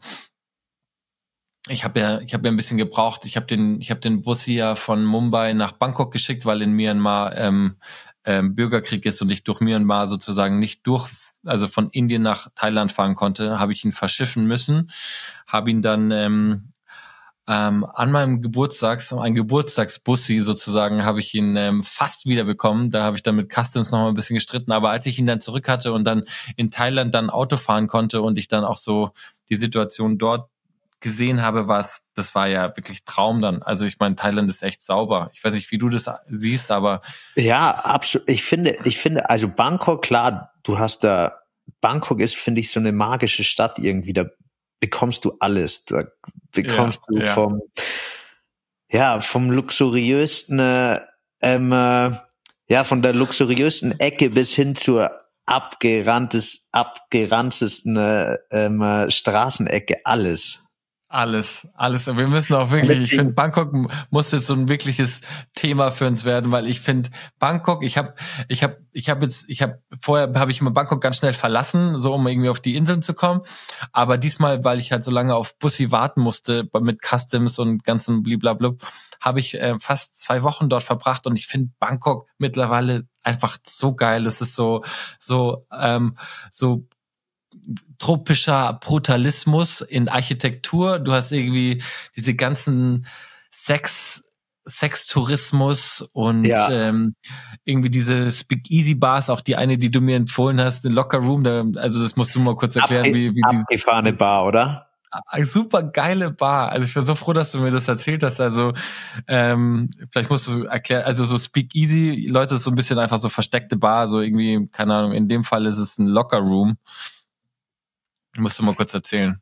ich habe ja ein bisschen gebraucht. Ich habe den Bus hier von Mumbai nach Bangkok geschickt, weil in Myanmar Bürgerkrieg ist und ich durch Myanmar sozusagen nicht also von Indien nach Thailand fahren konnte, habe ich ihn verschiffen müssen, habe ihn dann an meinem ein Geburtstagsbussi sozusagen, habe ich ihn fast wiederbekommen. Da habe ich dann mit Customs noch mal ein bisschen gestritten, aber als ich ihn dann zurück hatte und dann in Thailand dann Auto fahren konnte und ich dann auch so die Situation dort gesehen habe, das war ja wirklich Traum dann. Also ich meine, Thailand ist echt sauber. Ich weiß nicht, wie du das siehst, aber
ja, absolut. Ich finde, also Bangkok, klar, Bangkok ist, finde ich, so eine magische Stadt irgendwie. Da bekommst du alles. Da bekommst du vom luxuriösten, von der luxuriösten Ecke bis hin zur abgeranztesten Straßenecke alles.
Alles. Wir müssen auch wirklich, ich finde, Bangkok muss jetzt so ein wirkliches Thema für uns werden, weil ich finde, Bangkok, vorher habe ich immer Bangkok ganz schnell verlassen, so um irgendwie auf die Inseln zu kommen. Aber diesmal, weil ich halt so lange auf Bussi warten musste, mit Customs und ganzen bliblablub, habe ich fast 2 Wochen dort verbracht und ich finde Bangkok mittlerweile einfach so geil. Es ist so tropischer Brutalismus in Architektur. Du hast irgendwie diese ganzen Sextourismus und irgendwie diese Speakeasy-Bars, auch die eine, die du mir empfohlen hast, den Locker Room. Also das musst du mal kurz erklären, wie die
abgefahrene Bar, oder?
Super geile Bar. Also ich bin so froh, dass du mir das erzählt hast. Also vielleicht musst du erklären, also so Speakeasy, Leute, ist so ein bisschen einfach so versteckte Bar, so irgendwie, keine Ahnung, in dem Fall ist es ein Locker Room. Musst du mal kurz erzählen.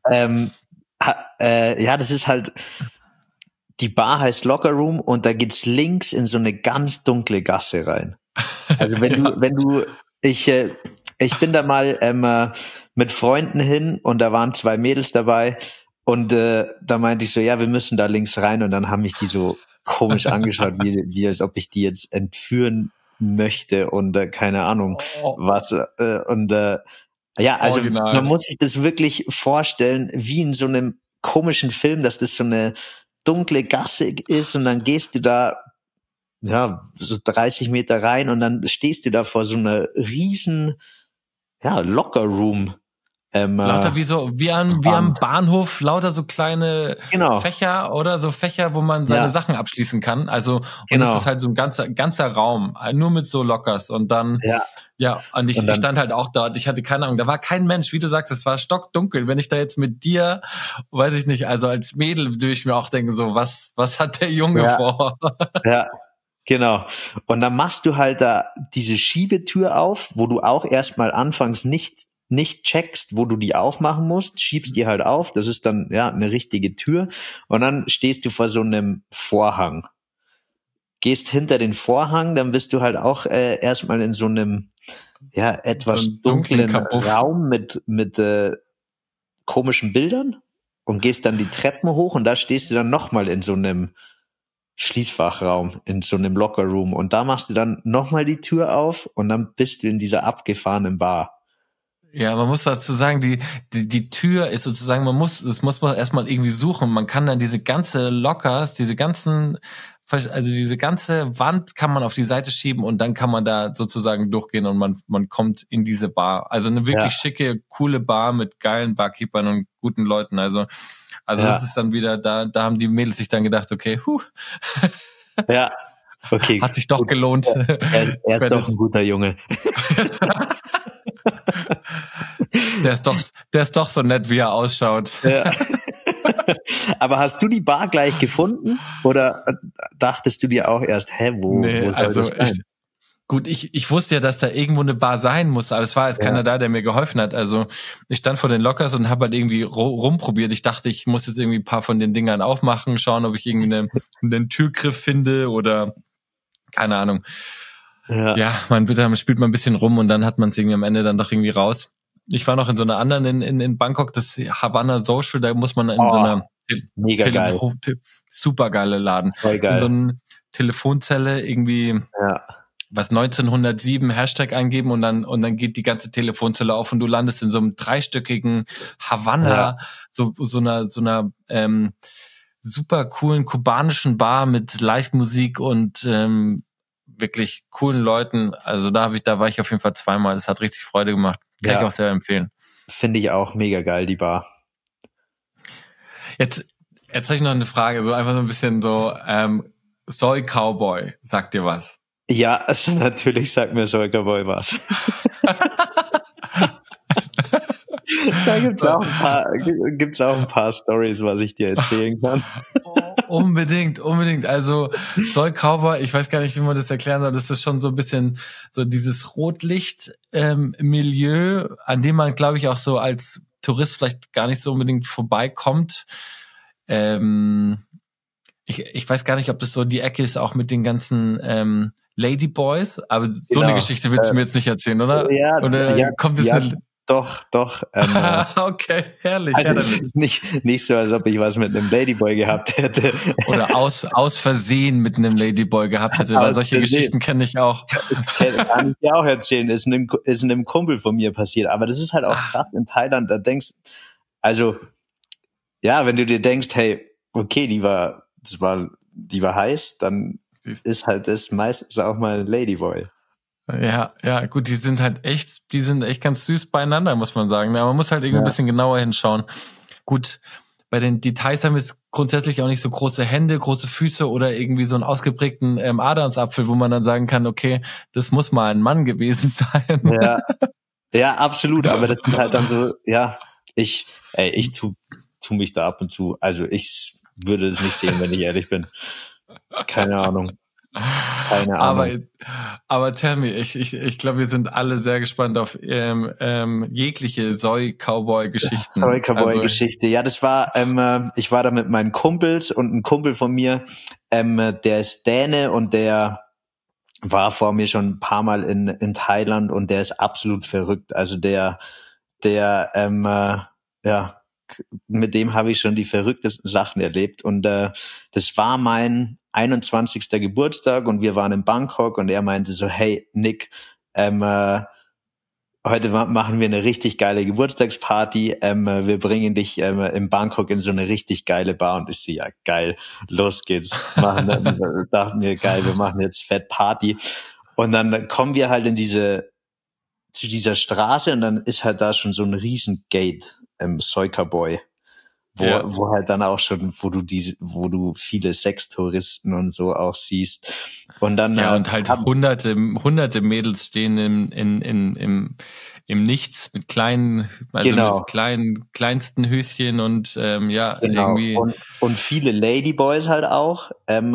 Das ist halt, die Bar heißt Locker Room und da geht's links in so eine ganz dunkle Gasse rein. Also ich bin da mal mit Freunden hin und da waren 2 Mädels dabei und da meinte ich so, ja, wir müssen da links rein und dann haben mich die so komisch angeschaut, wie als ob ich die jetzt entführen möchte und keine Ahnung was also Original. Man muss sich das wirklich vorstellen, wie in so einem komischen Film, dass das so eine dunkle Gasse ist und dann gehst du da so 30 Meter rein und dann stehst du da vor so einer riesen Locker Room.
Lauter wie am Bahnhof, lauter so kleine Fächer oder so Fächer, wo man seine Sachen abschließen kann. Also und das ist halt so ein ganzer Raum, nur mit so Lockers und dann und ich stand halt auch dort, ich hatte keine Ahnung, da war kein Mensch, wie du sagst, es war stockdunkel. Wenn ich da jetzt mit dir, weiß ich nicht, also als Mädel würde ich mir auch denken, so, was hat der Junge vor?
Ja, genau. Und dann machst du halt da diese Schiebetür auf, wo du auch erstmal anfangs nicht checkst, wo du die aufmachen musst, schiebst die halt auf, das ist dann eine richtige Tür und dann stehst du vor so einem Vorhang. Gehst hinter den Vorhang, dann bist du halt auch erstmal in so einem etwas so dunklen Raum mit komischen Bildern und gehst dann die Treppen hoch und da stehst du dann nochmal in so einem Schließfachraum, in so einem Lockerroom und da machst du dann nochmal die Tür auf und dann bist du in dieser abgefahrenen Bar.
Ja, man muss dazu sagen, die Tür ist sozusagen, das muss man erstmal irgendwie suchen. Man kann dann diese ganze Lockers, diese ganze Wand kann man auf die Seite schieben und dann kann man da sozusagen durchgehen und man kommt in diese Bar. Also eine wirklich schicke, coole Bar mit geilen Barkeepern und guten Leuten. Also das ist dann wieder, da haben die Mädels sich dann gedacht, okay,
Ja. Okay.
Hat sich doch gelohnt.
Er ist doch ein guter Junge.
Der ist doch so nett, wie er ausschaut.
Ja. Aber hast du die Bar gleich gefunden? Oder dachtest du dir auch erst, wo
also ich wusste ja, dass da irgendwo eine Bar sein muss, aber es war jetzt keiner da, der mir geholfen hat. Also ich stand vor den Lockers und habe halt irgendwie rumprobiert. Ich dachte, ich muss jetzt irgendwie ein paar von den Dingern aufmachen, schauen, ob ich irgendwie einen Türgriff finde oder keine Ahnung. Ja, man spielt mal ein bisschen rum und dann hat man es irgendwie am Ende dann doch irgendwie raus. Ich war noch in so einer anderen in Bangkok, das Havana Social, da muss man in so einer
mega geil.
Super geile Laden.
Voll geil.
In so einer Telefonzelle irgendwie was 1907 Hashtag eingeben und dann geht die ganze Telefonzelle auf und du landest in so einem dreistöckigen Havanna, so einer super coolen kubanischen Bar mit Live-Musik und wirklich coolen Leuten. Also da war ich auf jeden Fall zweimal. Das hat richtig Freude gemacht. Kann ich auch sehr empfehlen.
Finde ich auch mega geil, die Bar.
Jetzt habe ich noch eine Frage, so einfach so ein bisschen so, Soy Cowboy, sagt dir was?
Ja, also natürlich sagt mir Soy Cowboy was. Da gibt's auch ein paar Stories, was ich dir erzählen kann.
Unbedingt. Also Soy Cowboy, ich weiß gar nicht, wie man das erklären soll. Das ist schon so ein bisschen so dieses Rotlicht-Milieu, an dem man, glaube ich, auch so als Tourist vielleicht gar nicht so unbedingt vorbeikommt. Ich weiß gar nicht, ob das so die Ecke ist, auch mit den ganzen Ladyboys, aber so eine Geschichte willst du mir jetzt nicht erzählen, oder?
Ja,
oder kommt jetzt
Doch.
Okay, herrlich.
Also es ist nicht so, als ob ich was mit einem Ladyboy gehabt hätte.
Oder aus Versehen mit einem Ladyboy gehabt hätte, weil solche Geschichten kenne ich auch.
Das kann ich dir auch erzählen, ist einem Kumpel von mir passiert. Aber das ist halt auch krass in Thailand, da denkst, also, ja, wenn du dir denkst, hey, okay, die war heiß, dann ist halt das meistens auch mal ein Ladyboy.
Ja, gut, die sind echt ganz süß beieinander, muss man sagen. Ja, man muss halt irgendwie ein bisschen genauer hinschauen. Gut, bei den Details haben jetzt grundsätzlich auch nicht so große Hände, große Füße oder irgendwie so einen ausgeprägten Adamsapfel, wo man dann sagen kann, okay, das muss mal ein Mann gewesen sein.
Ja, absolut, aber das sind halt dann so, ich tu mich da ab und zu, also ich würde es nicht sehen, wenn ich ehrlich bin. Keine Ahnung.
Aber tell me, ich glaube, wir sind alle sehr gespannt auf jegliche Soy-Cowboy-Geschichten.
Soy-Cowboy-Geschichte, ja, das war, ich war da mit meinen Kumpels und ein Kumpel von mir, der ist Däne und der war vor mir schon ein paar Mal in Thailand und der ist absolut verrückt. Also mit dem habe ich schon die verrücktesten Sachen erlebt und das war mein 21. Geburtstag und wir waren in Bangkok und er meinte so, hey Nick, heute machen wir eine richtig geile Geburtstagsparty, wir bringen dich in Bangkok in so eine richtig geile Bar und ich so, ja geil, los geht's, dachten wir, geil, wir machen jetzt fett Party und dann kommen wir halt zu dieser Straße und dann ist halt da schon so ein riesen Gate, Soy Cowboy, wo halt dann auch schon, wo du viele Sextouristen und so auch siehst. Und dann
und halt hunderte Mädels stehen im Nichts mit kleinen, mit kleinsten Höschen und irgendwie.
Und viele Ladyboys halt auch.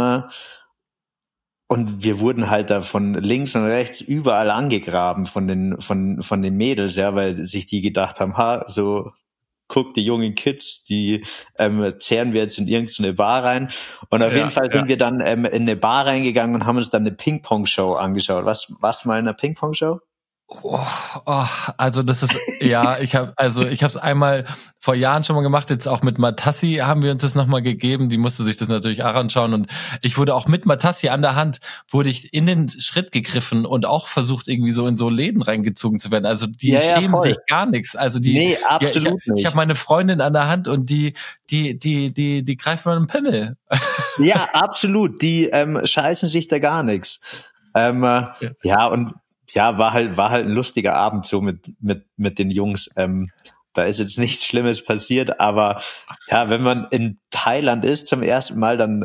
Und wir wurden halt da von links und rechts überall angegraben von den Mädels, ja, weil sich die gedacht haben, so guck, die jungen Kids, die zehren wir jetzt in irgendeine Bar rein. Und auf jeden Fall sind wir dann in eine Bar reingegangen und haben uns dann eine Ping-Pong-Show angeschaut. Was mal in einer Ping-Pong-Show?
Also das ist, ja, ich habe es einmal vor Jahren schon mal gemacht, jetzt auch mit Matassi haben wir uns das nochmal gegeben, die musste sich das natürlich auch anschauen und ich wurde auch mit Matassi an der Hand, wurde ich in den Schritt gegriffen und auch versucht irgendwie so in so Läden reingezogen zu werden, also die schämen sich gar nichts, also
nee, absolut nicht.
Ich habe meine Freundin an der Hand und die greift mal einen Pimmel.
Ja, absolut, die scheißen sich da gar nichts. Ja, und ja, war halt ein lustiger Abend so mit den Jungs. Da ist jetzt nichts Schlimmes passiert, aber ja, wenn man in Thailand ist zum ersten Mal, dann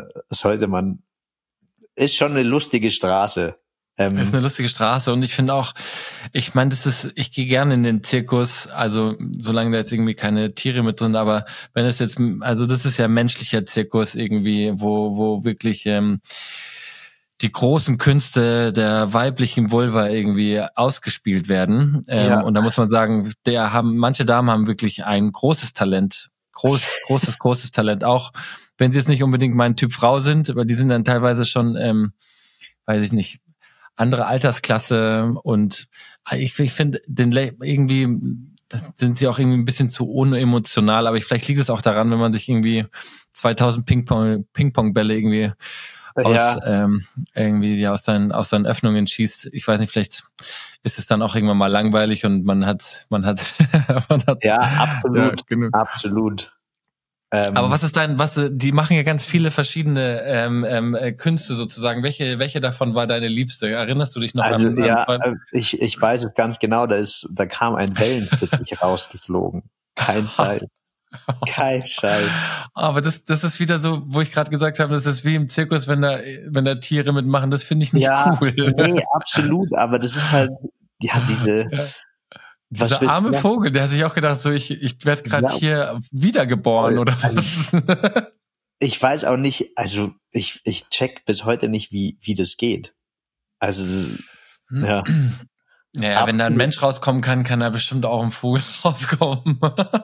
ist schon eine lustige Straße.
Ist eine lustige Straße und ich finde auch, ich meine, ich gehe gerne in den Zirkus, also solange da jetzt irgendwie keine Tiere mit drin, aber wenn es jetzt, also das ist ja menschlicher Zirkus irgendwie, wo wirklich die großen Künste der weiblichen Vulva irgendwie ausgespielt werden. Und da muss man sagen, manche Damen haben wirklich ein großes Talent. Großes Talent. Auch wenn sie jetzt nicht unbedingt mein Typ Frau sind, aber die sind dann teilweise schon, weiß ich nicht, andere Altersklasse. Und ich finde, irgendwie sind sie auch irgendwie ein bisschen zu unemotional. Aber vielleicht liegt es auch daran, wenn man sich irgendwie 2000 Ping-Pong-Bälle irgendwie irgendwie aus seinen Öffnungen schießt. Ich weiß nicht, vielleicht ist es dann auch irgendwann mal langweilig und man hat
ja, absolut, ja, absolut.
Aber die machen ja ganz viele verschiedene Künste sozusagen. Welche davon war deine Liebste? Erinnerst du dich noch
an? Ja, ich weiß es ganz genau. Da kam ein Wellensittich rausgeflogen. Kein Fall. Kein Scheiß.
Aber das ist wieder so, wo ich gerade gesagt habe, das ist wie im Zirkus, wenn da Tiere mitmachen, das finde ich nicht cool.
Nee, absolut, aber das ist halt, diese
dieser arme Vogel, der hat sich auch gedacht, so ich werde gerade hier wiedergeboren oder was.
Ich weiß auch nicht, also ich check bis heute nicht, wie das geht. Also ja.
Ja, wenn da ein Mensch rauskommen kann da bestimmt auch ein Vogel rauskommen.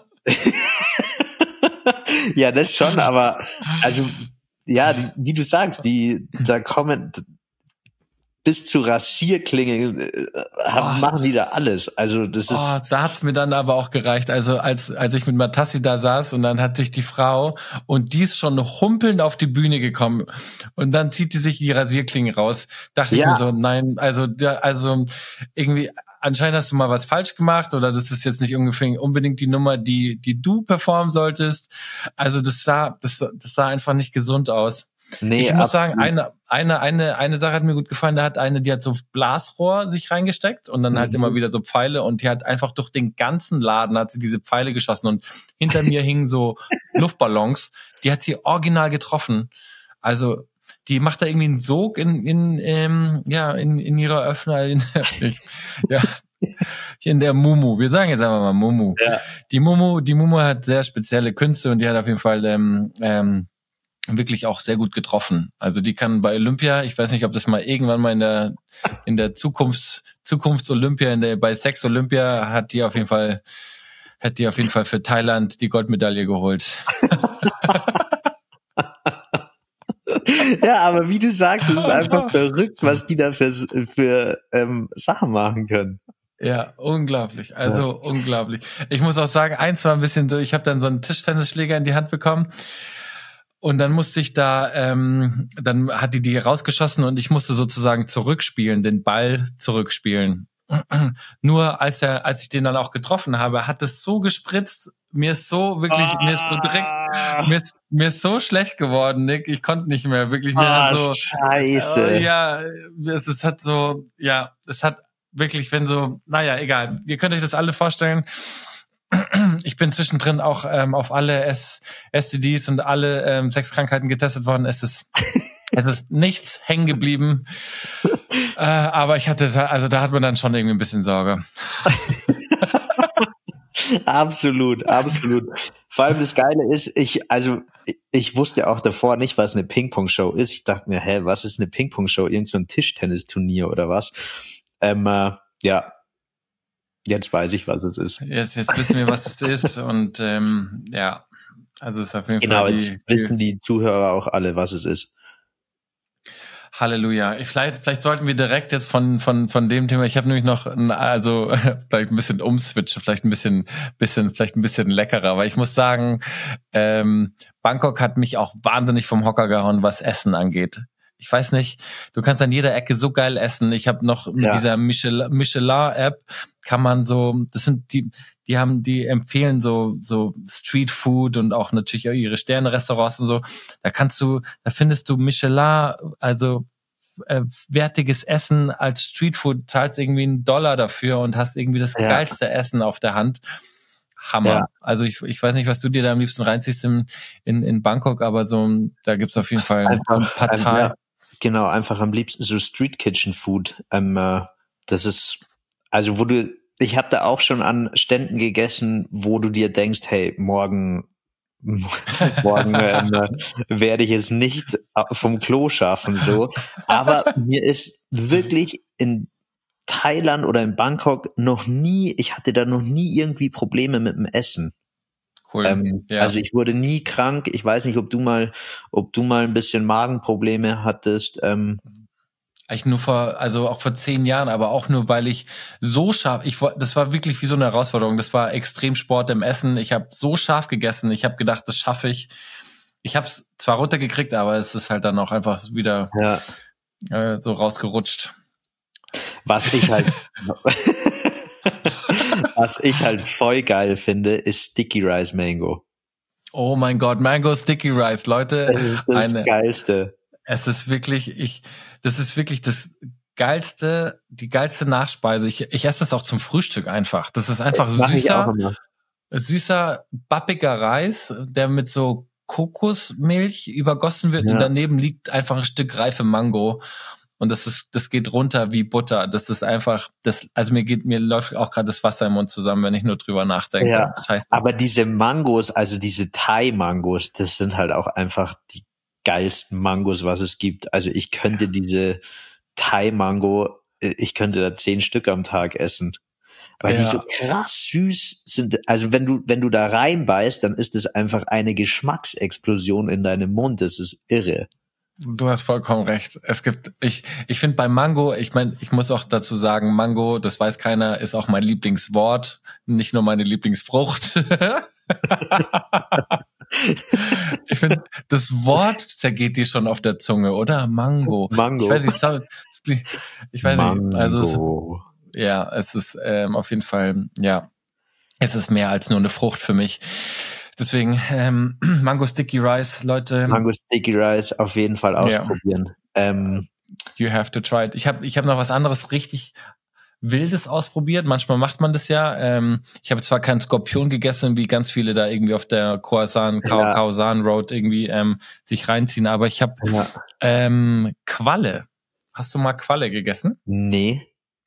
Ja, das schon, aber also ja, wie du sagst, da kommen bis zu Rasierklingen machen die da alles. Also das ist.
Da hat's mir dann aber auch gereicht. Also als ich mit Matassi da saß und dann hat sich die Frau und die ist schon humpelnd auf die Bühne gekommen und dann zieht die sich die Rasierklinge raus. Dachte ich mir so, nein, also irgendwie anscheinend hast du mal was falsch gemacht oder das ist jetzt nicht unbedingt die Nummer, die du performen solltest. Also das sah einfach nicht gesund aus. Nee, ich muss sagen, eine Sache hat mir gut gefallen, die hat so Blasrohr sich reingesteckt und dann halt immer wieder so Pfeile und die hat einfach durch den ganzen Laden hat sie diese Pfeile geschossen und hinter mir hingen so Luftballons, die hat sie original getroffen. Also die macht da irgendwie einen Sog in ihrer Öffner, in der Mumu. Wir sagen jetzt einfach mal Mumu. Ja. Die Mumu hat sehr spezielle Künste und die hat auf jeden Fall wirklich auch sehr gut getroffen. Also die kann bei Olympia, ich weiß nicht, ob das mal irgendwann mal in der Zukunftsolympia, bei Sex Olympia hat die auf jeden Fall für Thailand die Goldmedaille geholt.
Ja, aber wie du sagst, es ist einfach verrückt, was die da für Sachen machen können.
Ja, unglaublich. Also unglaublich. Ich muss auch sagen, eins war ein bisschen so, ich habe dann so einen Tischtennisschläger in die Hand bekommen. Und dann musste ich dann hat die rausgeschossen und ich musste sozusagen zurückspielen, den Ball zurückspielen. Nur als ich den dann auch getroffen habe, hat es so gespritzt, mir ist so schlecht geworden, Nick, ich konnte nicht mehr, wirklich,
Scheiße.
Es hat wirklich, wenn so, naja, egal, ihr könnt euch das alle vorstellen. Ich bin zwischendrin auch auf alle STDs und alle Sexkrankheiten getestet worden. Es ist nichts hängen geblieben. Aber da hat man dann schon irgendwie ein bisschen Sorge.
Absolut. Vor allem das Geile ist, ich wusste auch davor nicht, was eine Ping-Pong-Show ist. Ich dachte mir, was ist eine Ping-Pong-Show? Irgend so ein Tischtennisturnier oder was? Ja. Jetzt weiß ich, was es ist.
Jetzt wissen wir, was es ist und also es ist auf jeden Fall.
Genau, jetzt wissen die Zuhörer auch alle, was es ist.
Halleluja. Vielleicht sollten wir direkt jetzt von dem Thema, ich habe nämlich noch, also vielleicht ein bisschen umswitchen, vielleicht ein bisschen leckerer, weil ich muss sagen, Bangkok hat mich auch wahnsinnig vom Hocker gehauen, was Essen angeht. Ich weiß nicht, du kannst an jeder Ecke so geil essen. Ich habe noch mit dieser Michelin-App kann man so, das sind die empfehlen so Street Food und auch natürlich auch ihre Sterne-Restaurants und so. Da findest du Michelin, also wertiges Essen als Streetfood, zahlst irgendwie $1 dafür und hast irgendwie das geilste Essen auf der Hand. Hammer. Ja. Also ich weiß nicht, was du dir da am liebsten reinziehst in Bangkok, aber da gibt's auf jeden Fall so ein paar Tage.
Genau, einfach am liebsten so Street Kitchen Food. Das ist, also ich habe da auch schon an Ständen gegessen, wo du dir denkst, hey, morgen werde ich es nicht vom Klo schaffen, so. Aber mir ist wirklich in Thailand oder in Bangkok ich hatte da noch nie irgendwie Probleme mit dem Essen.
Cool.
Also ich wurde nie krank. Ich weiß nicht, ob du mal ein bisschen Magenprobleme hattest.
Ich auch vor 10 Jahren, aber auch nur, weil ich so scharf, das war wirklich wie so eine Herausforderung. Das war Extremsport im Essen. Ich habe so scharf gegessen. Ich habe gedacht, das schaffe ich. Ich habe es zwar runtergekriegt, aber es ist halt dann auch einfach wieder so rausgerutscht.
Was ich halt voll geil finde, ist Sticky Rice Mango.
Oh mein Gott, Mango Sticky Rice, Leute.
Das ist das Geilste.
Es ist wirklich, das ist wirklich das geilste, die geilste Nachspeise. Ich esse das auch zum Frühstück einfach. Das ist einfach süßer, bappiger Reis, der mit so Kokosmilch übergossen wird und daneben liegt einfach ein Stück reife Mango. Und das geht runter wie Butter. Das ist einfach, also mir läuft auch gerade das Wasser im Mund zusammen, wenn ich nur drüber nachdenke.
Ja, Scheiße. Aber diese Mangos, also diese Thai-Mangos, das sind halt auch einfach die geilsten Mangos, was es gibt. Also ich könnte diese Thai-Mango, ich könnte da 10 Stück am Tag essen. Weil die so krass süß sind. Also wenn du da reinbeißt, dann ist es einfach eine Geschmacksexplosion in deinem Mund. Das ist irre.
Du hast vollkommen recht. Ich finde bei Mango, ich meine, ich muss auch dazu sagen, Mango, das weiß keiner, ist auch mein Lieblingswort, nicht nur meine Lieblingsfrucht. Ich finde, das Wort zergeht dir schon auf der Zunge, oder? Mango.
Mango.
Ich weiß nicht, also es ist auf jeden Fall, es ist mehr als nur eine Frucht für mich. Deswegen Mango Sticky Rice, Leute.
Mango Sticky Rice auf jeden Fall ausprobieren.
You have to try it. Ich hab noch was anderes richtig Wildes ausprobiert. Manchmal macht man das ja. Ich habe zwar keinen Skorpion gegessen, wie ganz viele da irgendwie auf der Khao San Road irgendwie sich reinziehen, aber ich habe Qualle. Hast du mal Qualle gegessen?
Nee.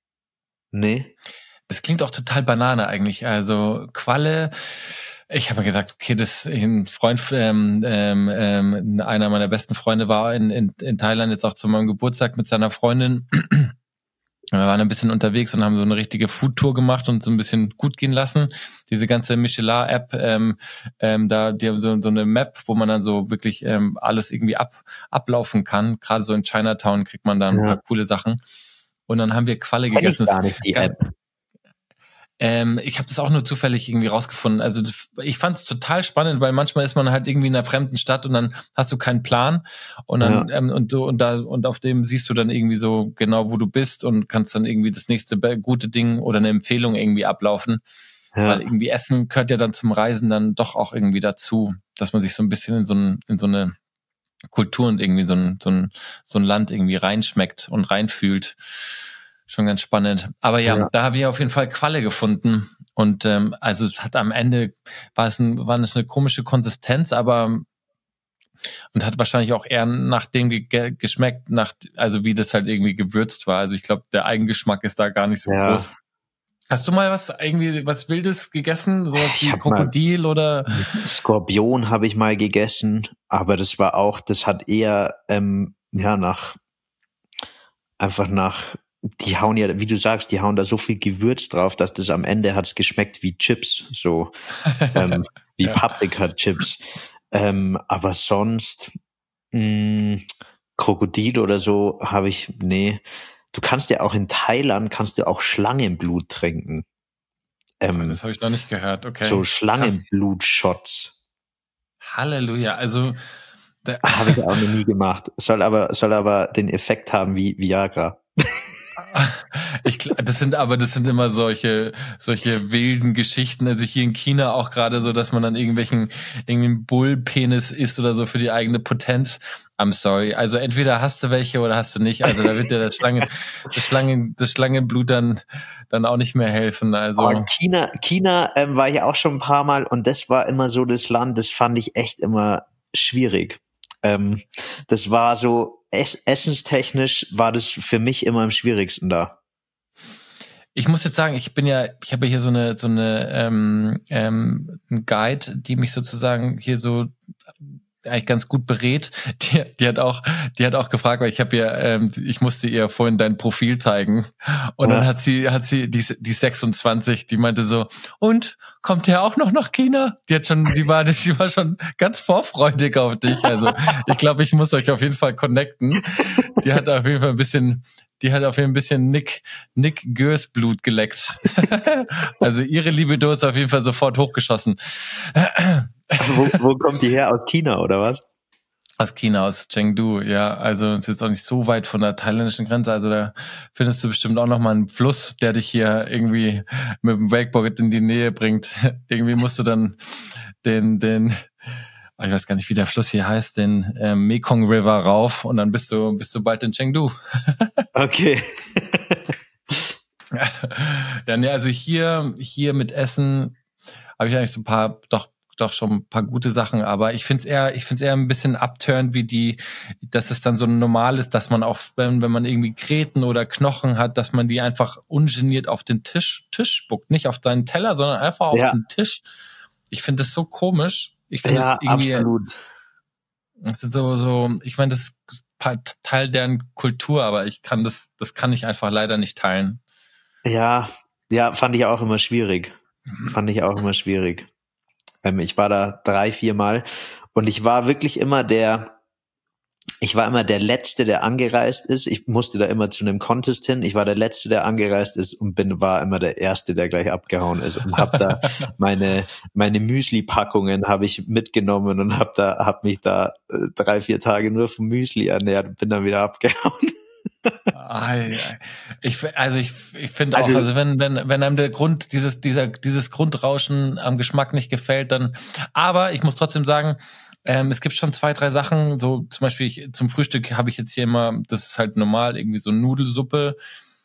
Das klingt auch total Banane eigentlich. Also Qualle. Ich habe mir gesagt, okay, ein Freund, einer meiner besten Freunde war in Thailand jetzt auch zu meinem Geburtstag mit seiner Freundin. Wir waren ein bisschen unterwegs und haben so eine richtige Foodtour gemacht und so ein bisschen gut gehen lassen. Diese ganze Michelin-App, die haben so eine Map, wo man dann so wirklich alles irgendwie ablaufen kann. Gerade so in Chinatown kriegt man da ein paar coole Sachen. Und dann haben wir Qualle gegessen.
Ich gar nicht die App.
Ich habe das auch nur zufällig irgendwie rausgefunden. Also ich fand es total spannend, weil manchmal ist man halt irgendwie in einer fremden Stadt und dann hast du keinen Plan und dann und auf dem siehst du dann irgendwie so genau, wo du bist und kannst dann irgendwie das nächste gute Ding oder eine Empfehlung irgendwie ablaufen. Ja. Weil irgendwie Essen gehört ja dann zum Reisen dann doch auch irgendwie dazu, dass man sich so ein bisschen in so eine Kultur und irgendwie so ein Land irgendwie reinschmeckt und reinfühlt. Schon ganz spannend. Aber da habe ich auf jeden Fall Qualle gefunden. Und also es hat am Ende, war es eine komische Konsistenz, aber und hat wahrscheinlich auch eher nach dem geschmeckt, also wie das halt irgendwie gewürzt war. Also ich glaube, der Eigengeschmack ist da gar nicht so groß. Hast du mal was Wildes gegessen? Sowas wie Krokodil oder?
Skorpion habe ich mal gegessen, aber das hat eher die hauen ja, wie du sagst, die hauen da so viel Gewürz drauf, dass das am Ende hat's geschmeckt wie Chips, so wie Paprika-Chips. Aber sonst, Krokodil oder so nee. Du kannst ja auch in Thailand, auch Schlangenblut trinken.
Das habe ich noch nicht gehört, okay.
So Schlangenblut-Shots.
Halleluja, also
habe ich auch noch nie gemacht. Soll aber den Effekt haben wie Viagra.
Das sind immer solche wilden Geschichten. Also hier in China auch gerade so, dass man dann irgendwie einen Bullpenis isst oder so für die eigene Potenz. I'm sorry. Also entweder hast du welche oder hast du nicht. Also da wird dir das Schlangenblut dann auch nicht mehr helfen. Also
China war ich auch schon ein paar Mal und das war immer so das Land, das fand ich echt immer schwierig. Das war so essenstechnisch war das für mich immer am schwierigsten da.
Ich muss jetzt sagen, ich habe ja hier so eine ein Guide, die mich sozusagen hier so eigentlich ganz gut berät. Die hat auch gefragt, weil ich musste ihr vorhin dein Profil zeigen und dann hat sie die 26, die meinte so, und kommt der auch noch nach China? Die war schon ganz vorfreudig auf dich. Also ich glaube, ich muss euch auf jeden Fall connecten. Die hat auf jeden Fall ein bisschen Nick Görs Blut geleckt. Also ihre Libido ist auf jeden Fall sofort hochgeschossen.
Wo kommt die her? Aus China oder was?
Aus China, aus Chengdu, ja. Also ist jetzt auch nicht so weit von der thailändischen Grenze. Also da findest du bestimmt auch noch mal einen Fluss, der dich hier irgendwie mit dem Wakeboard in die Nähe bringt. Irgendwie musst du dann ich weiß gar nicht, wie der Fluss hier heißt, den Mekong River rauf und dann bist du bald in Chengdu.
Okay.
Ja, nee, also hier mit Essen habe ich eigentlich so ein paar, doch schon ein paar gute Sachen, aber ich find's eher ein bisschen abturnt, dass es dann so normal ist, dass man auch, wenn man irgendwie Gräten oder Knochen hat, dass man die einfach ungeniert auf den Tisch spuckt, nicht auf deinen Teller, sondern einfach auf den Tisch. Ich finde das so komisch. Ich finde das irgendwie
absolut.
Das sind ich meine, das ist Teil deren Kultur, aber das kann ich einfach leider nicht teilen.
Ja, fand ich auch immer schwierig. Ich war da 3-4 Mal und ich war immer der Letzte, der angereist ist. Ich musste da immer zu einem Contest hin. Ich war der Letzte, der angereist ist und war immer der Erste, der gleich abgehauen ist und hab da meine Müsli-Packungen habe ich mitgenommen und hab mich da 3-4 Tage nur vom Müsli ernährt und bin dann wieder abgehauen.
Ich finde auch, also wenn einem der Grund, dieses Grundrauschen am Geschmack nicht gefällt, dann, aber ich muss trotzdem sagen, es gibt schon 2-3 Sachen, so zum Beispiel zum Frühstück habe ich jetzt hier immer, das ist halt normal, irgendwie so Nudelsuppe,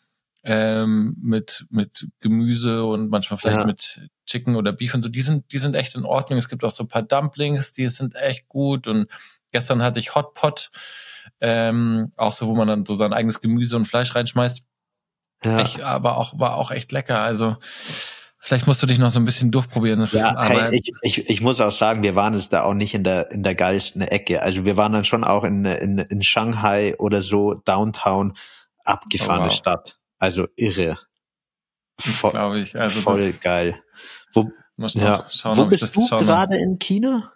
mit Gemüse und manchmal vielleicht mit Chicken oder Beef und so, die sind echt in Ordnung. Es gibt auch so ein paar Dumplings, die sind echt gut und gestern hatte ich Hotpot, auch so, wo man dann so sein eigenes Gemüse und Fleisch reinschmeißt. Ja. War auch echt lecker. Also vielleicht musst du dich noch so ein bisschen durchprobieren.
Ja, aber ich muss auch sagen, wir waren jetzt da auch nicht in der geilsten Ecke. Also wir waren dann schon auch in Shanghai oder so, Downtown, abgefahrene Stadt. Also irre.
Glaube ich. Also
voll geil. Wo bist du gerade in China?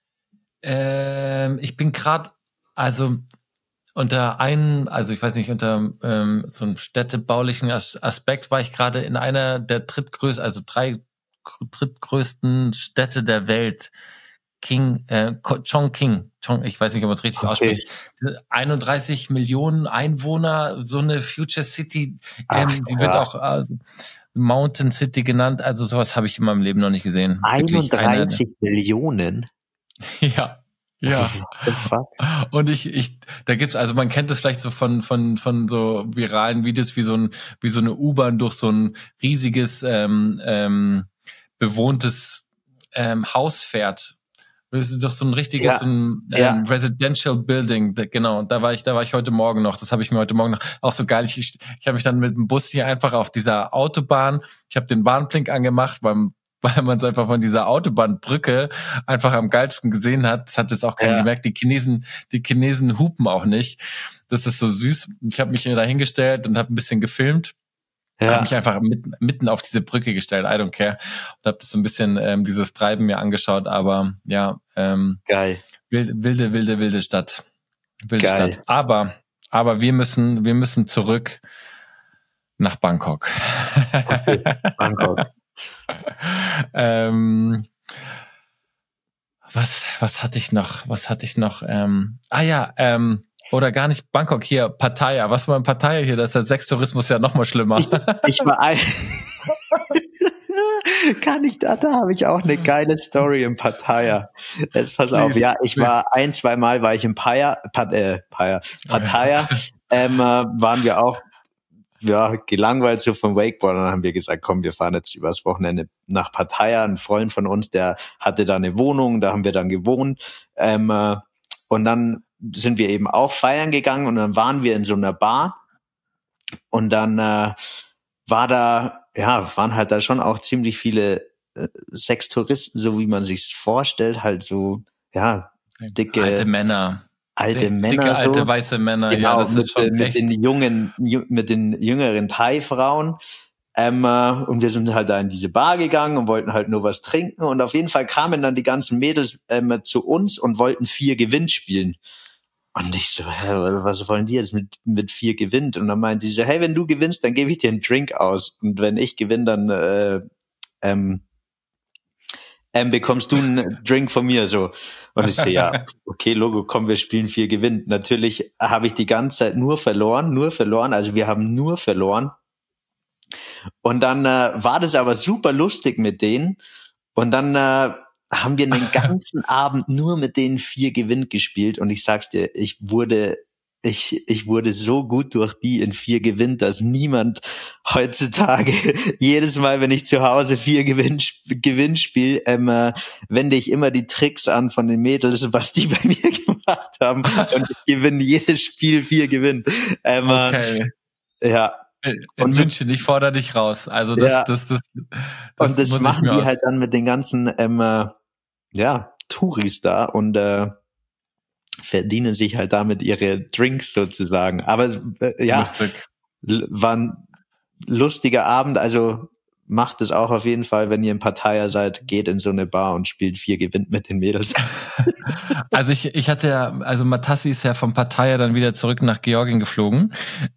Ich bin gerade, also ich weiß nicht, unter so einem städtebaulichen Aspekt war ich gerade in einer der drei drittgrößten Städte der Welt. Chongqing. Ich weiß nicht, ob man es richtig ausspricht. 31 Millionen Einwohner, so eine Future City. Die wird auch Mountain City genannt. Also sowas habe ich in meinem Leben noch nicht gesehen.
31 Millionen?
Ja. Ja. Und da gibt's, also man kennt das vielleicht so von so viralen Videos, wie so eine U-Bahn durch so ein riesiges bewohntes Haus fährt. Durch so ein richtiges Residential Building, genau. Da war ich heute Morgen noch. Das habe ich mir heute Morgen noch auch so geil. Ich habe mich dann mit dem Bus hier einfach auf dieser Autobahn. Ich habe den Warnblink angemacht, weil man es einfach von dieser Autobahnbrücke einfach am geilsten gesehen hat. Das hat jetzt auch keiner gemerkt. Die Chinesen hupen auch nicht. Das ist so süß. Ich habe mich da hingestellt und habe ein bisschen gefilmt. Habe mich einfach mitten auf diese Brücke gestellt. I don't care. Und habe das so ein bisschen dieses Treiben mir angeschaut. Aber ja,
geil.
Wilde Stadt. Wilde Stadt. Aber wir müssen zurück nach Bangkok.
Okay, Bangkok.
Was hatte ich noch? Oder gar nicht Bangkok, hier, Pattaya. Was war in Pattaya hier? Das ist der Sextourismus ja noch mal schlimmer.
Ich war da habe ich auch eine geile Story in Pattaya. Jetzt pass auf, ja, war 1-2 Mal war ich in Pattaya, waren wir auch, ja, gelangweilt so vom Wakeboard, und dann haben wir gesagt, komm, wir fahren jetzt übers Wochenende nach Pattaya. Ein Freund von uns, der hatte da eine Wohnung, da haben wir dann gewohnt, und dann sind wir eben auch feiern gegangen, und dann waren wir in so einer Bar, und dann waren halt da schon auch ziemlich viele Sextouristen, so wie man sich's vorstellt, halt so, ja, dicke
alte Männer,
dicke,
so. Alte weiße Männer,
genau,
ja, das ist schon
mit den jüngeren Thai-Frauen. Und wir sind halt da in diese Bar gegangen und wollten halt nur was trinken, und auf jeden Fall kamen dann die ganzen Mädels zu uns und wollten 4 Gewinn spielen. Und ich so, was wollen die jetzt mit 4 gewinnt? Und dann meinte die so, hey, wenn du gewinnst, dann gebe ich dir einen Drink aus. Und wenn ich gewinne, dann bekommst du einen Drink von mir, so. Und ich so, ja, okay, Logo, komm, wir spielen 4 gewinnt. Natürlich habe ich die ganze Zeit nur verloren. Also wir haben nur verloren. Und dann war das aber super lustig mit denen. Und dann haben wir den ganzen Abend nur mit denen 4 gewinnt gespielt. Und ich sag's dir, ich wurde so gut durch die in 4 gewinnt, dass niemand heutzutage jedes Mal, wenn ich zu Hause 4 Gewinn spiele, wende ich immer die Tricks an von den Mädels, was die bei mir gemacht haben, und ich gewinne jedes Spiel 4 Gewinn.
Okay.
Ja.
In München, ich fordere dich raus. Also das
und das machen die halt dann mit den ganzen Touris da, und verdienen sich halt damit ihre Drinks sozusagen. Aber
lustig.
War ein lustiger Abend. Also macht es auch auf jeden Fall, wenn ihr in Pattaya seid, geht in so eine Bar und spielt 4 gewinnt mit den Mädels.
Also ich hatte ja, also Matassi ist ja von Pattaya dann wieder zurück nach Georgien geflogen.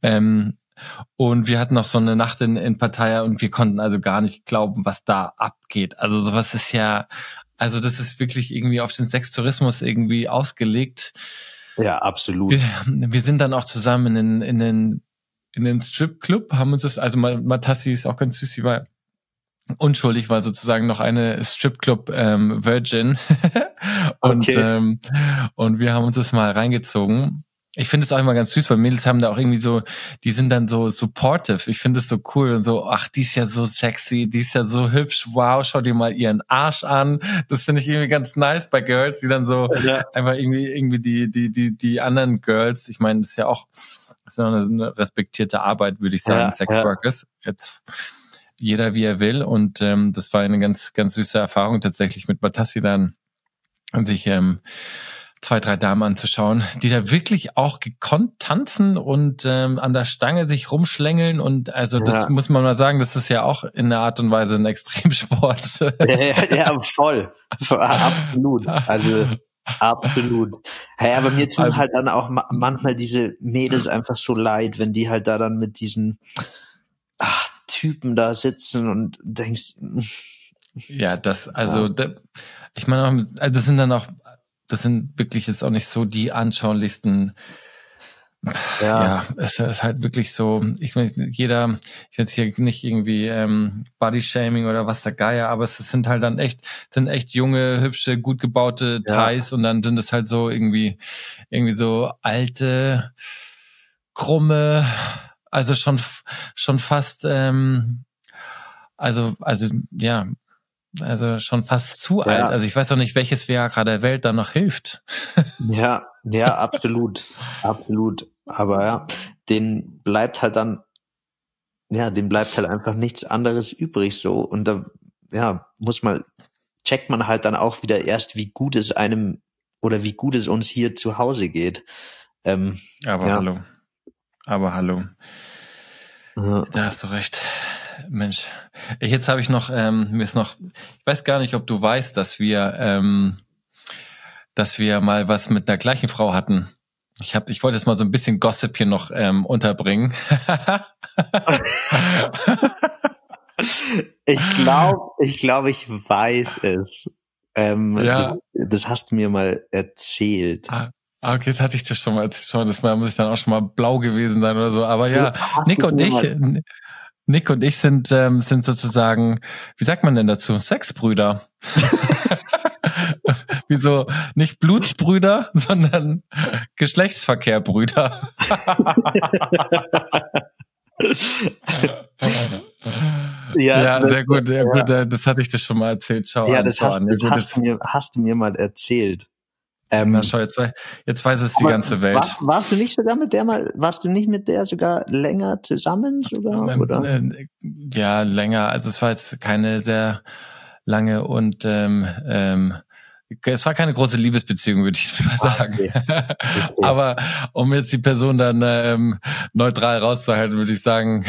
Und wir hatten noch so eine Nacht in Pattaya, und wir konnten also gar nicht glauben, was da abgeht. Also sowas ist ja, also das ist wirklich irgendwie auf den Sextourismus irgendwie ausgelegt.
Ja, absolut.
Wir sind dann auch zusammen in den Stripclub, haben uns das, also Matassi ist auch ganz süß, sie war unschuldig, war sozusagen noch eine Stripclub Virgin. Und wir haben uns das mal reingezogen. Ich finde es auch immer ganz süß, weil Mädels haben da auch irgendwie so, die sind dann so supportive. Ich finde es so cool und so, ach, die ist ja so sexy, die ist ja so hübsch, wow, schau dir mal ihren Arsch an. Das finde ich irgendwie ganz nice bei Girls, die dann so einfach irgendwie die anderen Girls, ich meine, das ist ja auch eine respektierte Arbeit, würde ich sagen, Sexworkers. Jetzt jeder wie er will, und das war eine ganz, ganz süße Erfahrung tatsächlich mit Matassi dann, und sich 2-3 Damen anzuschauen, die da wirklich auch gekonnt tanzen und an der Stange sich rumschlängeln, und also das muss man mal sagen, das ist ja auch in einer Art und Weise ein Extremsport.
Ja, voll. Absolut. Also absolut. Hey, aber mir tun halt dann auch manchmal diese Mädels einfach so leid, wenn die halt da dann mit diesen Typen da sitzen und denkst,
ja, ich meine, das sind wirklich jetzt auch nicht so die anschaulichsten. Ja, es ist halt wirklich so, ich meine, ich will jetzt hier nicht irgendwie Bodyshaming oder was der Geier, aber es sind halt dann echt junge, hübsche, gut gebaute Thais, und dann sind es halt so irgendwie so alte, krumme, also schon fast, also schon fast zu alt. Also ich weiß auch nicht, welches Viagra der Welt da noch hilft.
Ja, absolut. Absolut. Aber denen bleibt halt einfach nichts anderes übrig so. Und da checkt man halt dann auch wieder erst, wie gut es einem oder wie gut es uns hier zu Hause geht.
Hallo. Da hast du recht. Mensch, jetzt habe ich noch, ich weiß gar nicht, ob du weißt, dass wir mal was mit einer gleichen Frau hatten. Ich wollte jetzt mal so ein bisschen Gossip hier noch unterbringen.
Ich glaube, ich weiß es. Das hast du mir mal erzählt.
Okay, das hatte ich dir schon mal erzählt. Das muss ich dann auch schon mal blau gewesen sein oder so. Aber ja, Nick und ich sind sozusagen, wie sagt man denn dazu? Sexbrüder. Wieso nicht Blutsbrüder, sondern Geschlechtsverkehrbrüder. Ja, sehr gut. Ja, gut, das hatte ich dir schon mal erzählt. Schau
ja,
an,
das hast du mir mal erzählt.
Na schau, jetzt weiß es die ganze Welt.
Warst du nicht mit der sogar länger zusammen sogar, oder?
Ja, länger. Also es war jetzt keine sehr lange und es war keine große Liebesbeziehung, würde ich jetzt mal sagen. Okay. Aber um jetzt die Person dann neutral rauszuhalten, würde ich sagen,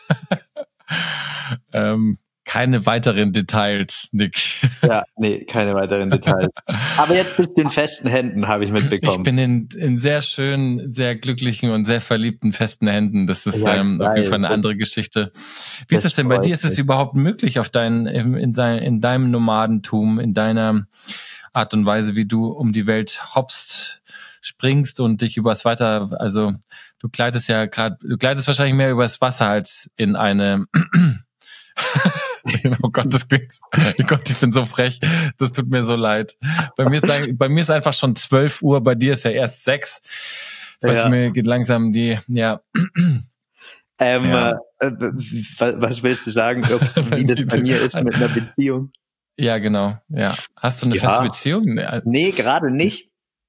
keine weiteren Details, Nick.
Ja, nee, keine weiteren Details. Aber jetzt bist du in festen Händen, habe ich mitbekommen.
Ich bin in sehr schönen, sehr glücklichen und sehr verliebten festen Händen. Das ist auf jeden Fall eine andere Geschichte. Wie ist es denn bei dir? Ist es überhaupt möglich, in deinem Nomadentum, in deiner Art und Weise, wie du um die Welt hoppst, springst und dich also du gleitest wahrscheinlich mehr übers Wasser als in eine oh Gott, ich bin so frech. Das tut mir so leid. Bei mir ist einfach schon 12 Uhr, bei dir ist ja erst 6. Mir geht langsam
was willst du sagen, wie das bei mir ist mit einer Beziehung?
Ja, genau. Ja. Hast du eine feste Beziehung?
Nee, gerade nicht.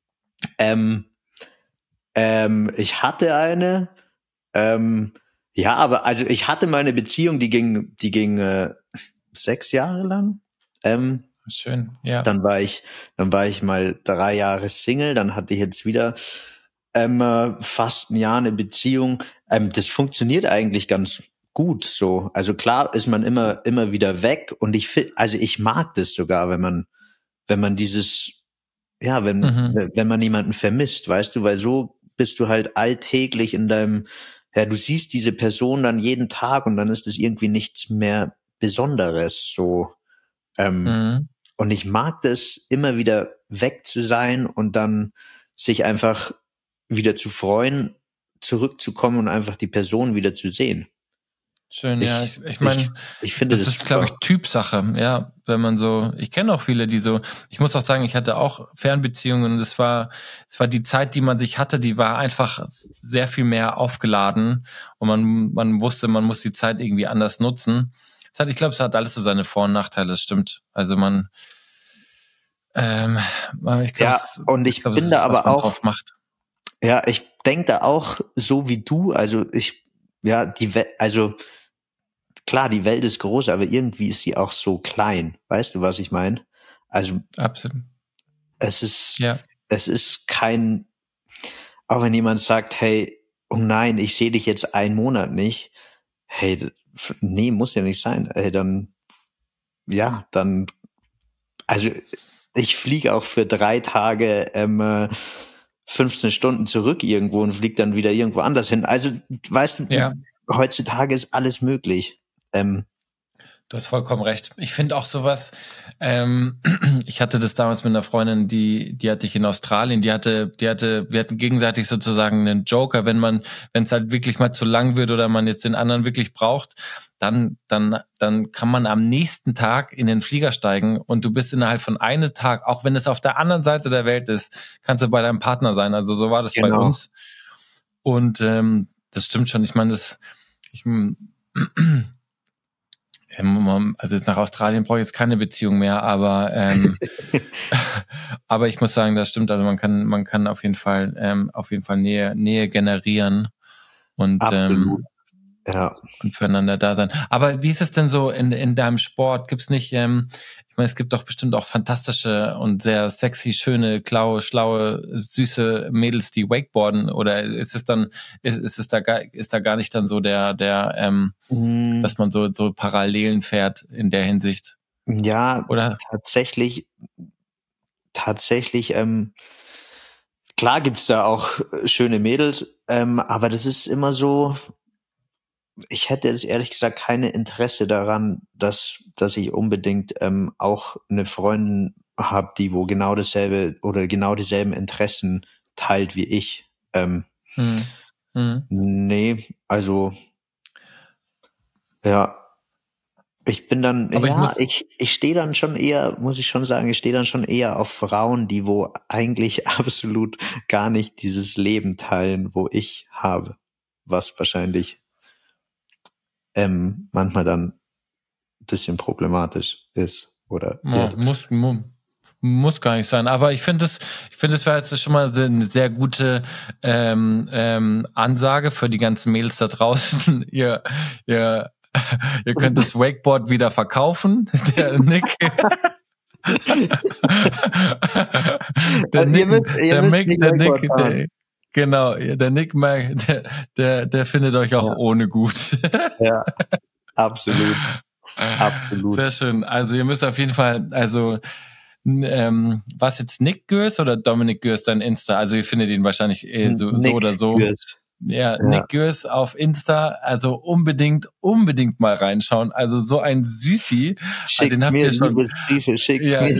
Ich hatte eine. Ja, aber also ich hatte mal eine Beziehung, die ging 6 Jahre lang.
Schön, ja.
Dann war ich mal 3 Jahre Single, dann hatte ich jetzt wieder fast ein Jahr eine Beziehung. Das funktioniert eigentlich ganz gut so. Also klar ist man immer wieder weg und ich mag das sogar, wenn man dieses, ja, wenn man jemanden vermisst, weißt du, weil so bist du halt alltäglich du siehst diese Person dann jeden Tag und dann ist es irgendwie nichts mehr Besonderes, so. Und ich mag das, immer wieder weg zu sein und dann sich einfach wieder zu freuen, zurückzukommen und einfach die Person wieder zu sehen.
Schön, ja. Ich meine,
ich finde
das ist, glaube ich, Typsache, ja. Wenn man ich kenne auch viele, ich muss auch sagen, ich hatte auch Fernbeziehungen und es war die Zeit, die man sich hatte, die war einfach sehr viel mehr aufgeladen und man wusste, man muss die Zeit irgendwie anders nutzen. Ich glaube, es hat alles so seine Vor- und Nachteile, das stimmt. Also ich glaube,
ich bin da aber auch, ja, ich denke da auch so wie du, also klar, die Welt ist groß, aber irgendwie ist sie auch so klein. Weißt du, was ich meine? Also,
absolut.
Es ist kein, auch wenn jemand sagt, hey, oh nein, ich sehe dich jetzt einen Monat nicht. Hey, nee, muss ja nicht sein. Hey, also ich fliege auch für 3 Tage 15 Stunden zurück irgendwo und fliege dann wieder irgendwo anders hin. Also, weißt du, heutzutage ist alles möglich.
Du hast vollkommen recht. Ich finde auch sowas, ich hatte das damals mit einer Freundin, die hatte ich in Australien, wir hatten gegenseitig sozusagen einen Joker, wenn es halt wirklich mal zu lang wird oder man jetzt den anderen wirklich braucht, dann kann man am nächsten Tag in den Flieger steigen und du bist innerhalb von einem Tag, auch wenn es auf der anderen Seite der Welt ist, kannst du bei deinem Partner sein. Also so war das bei uns. Und das stimmt schon. Ich meine, also jetzt nach Australien brauche ich jetzt keine Beziehung mehr, aber aber ich muss sagen, das stimmt. Also man kann auf jeden Fall Nähe generieren und und füreinander da sein. Aber wie ist es denn so in deinem Sport? Gibt's nicht? Ich meine, es gibt doch bestimmt auch fantastische und sehr sexy, schöne, schlaue, süße Mädels, die Wakeboarden. Oder ist da gar nicht dann so dass man so Parallelen fährt in der Hinsicht?
Ja,
oder?
Tatsächlich, klar, klar gibt's da auch schöne Mädels, aber das ist immer so, ich hätte jetzt ehrlich gesagt keine Interesse daran, dass ich unbedingt auch eine Freundin habe, die wo genau dasselbe oder genau dieselben Interessen teilt wie ich. Nee, also ja, ich bin dann,
aber
ich stehe dann schon eher, muss ich schon sagen, ich stehe dann schon eher auf Frauen, die wo eigentlich absolut gar nicht dieses Leben teilen, wo ich habe, was wahrscheinlich manchmal dann ein bisschen problematisch ist oder
muss gar nicht sein, aber ich finde es wäre jetzt schon mal eine sehr gute Ansage für die ganzen Mädels da draußen. Ihr könnt das Wakeboard wieder verkaufen, der Nick. Der Nick, der findet euch auch ohne gut.
Ja, absolut.
Sehr schön. Also ihr müsst auf jeden Fall, was jetzt Nick Gürs oder Dominik Gürs dein Insta? Also ihr findet ihn wahrscheinlich so oder so. Gürs. Ja, Nick Gürs auf Insta, also unbedingt mal reinschauen. Also so ein Süßi.
Schickt den habt ihr schon. Liebesbriefe, schickt mir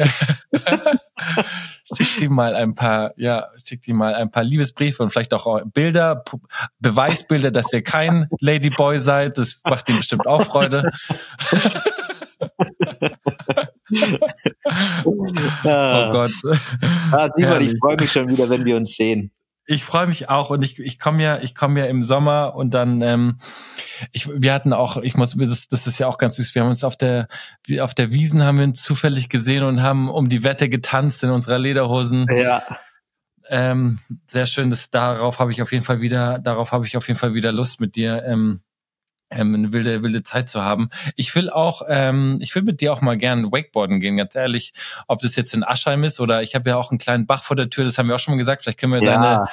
schickt ihm mal ein paar Liebesbriefe und vielleicht auch Bilder, Beweisbilder, dass ihr kein Ladyboy seid. Das macht ihm bestimmt auch Freude. Oh Gott.
Simon, ich freue mich schon wieder, wenn wir uns sehen.
Ich freue mich auch und ich komme ja im Sommer und dann das ist ja auch ganz süß. Wir haben uns auf der Wiesn haben wir uns zufällig gesehen und haben um die Wette getanzt in unserer Lederhosen.
Ja.
Sehr schön, darauf habe ich auf jeden Fall wieder Lust mit dir eine wilde Zeit zu haben. Ich will mit dir auch mal gerne Wakeboarden gehen, ganz ehrlich, ob das jetzt in Aschheim ist oder ich habe ja auch einen kleinen Bach vor der Tür, das haben wir auch schon mal gesagt, vielleicht können wir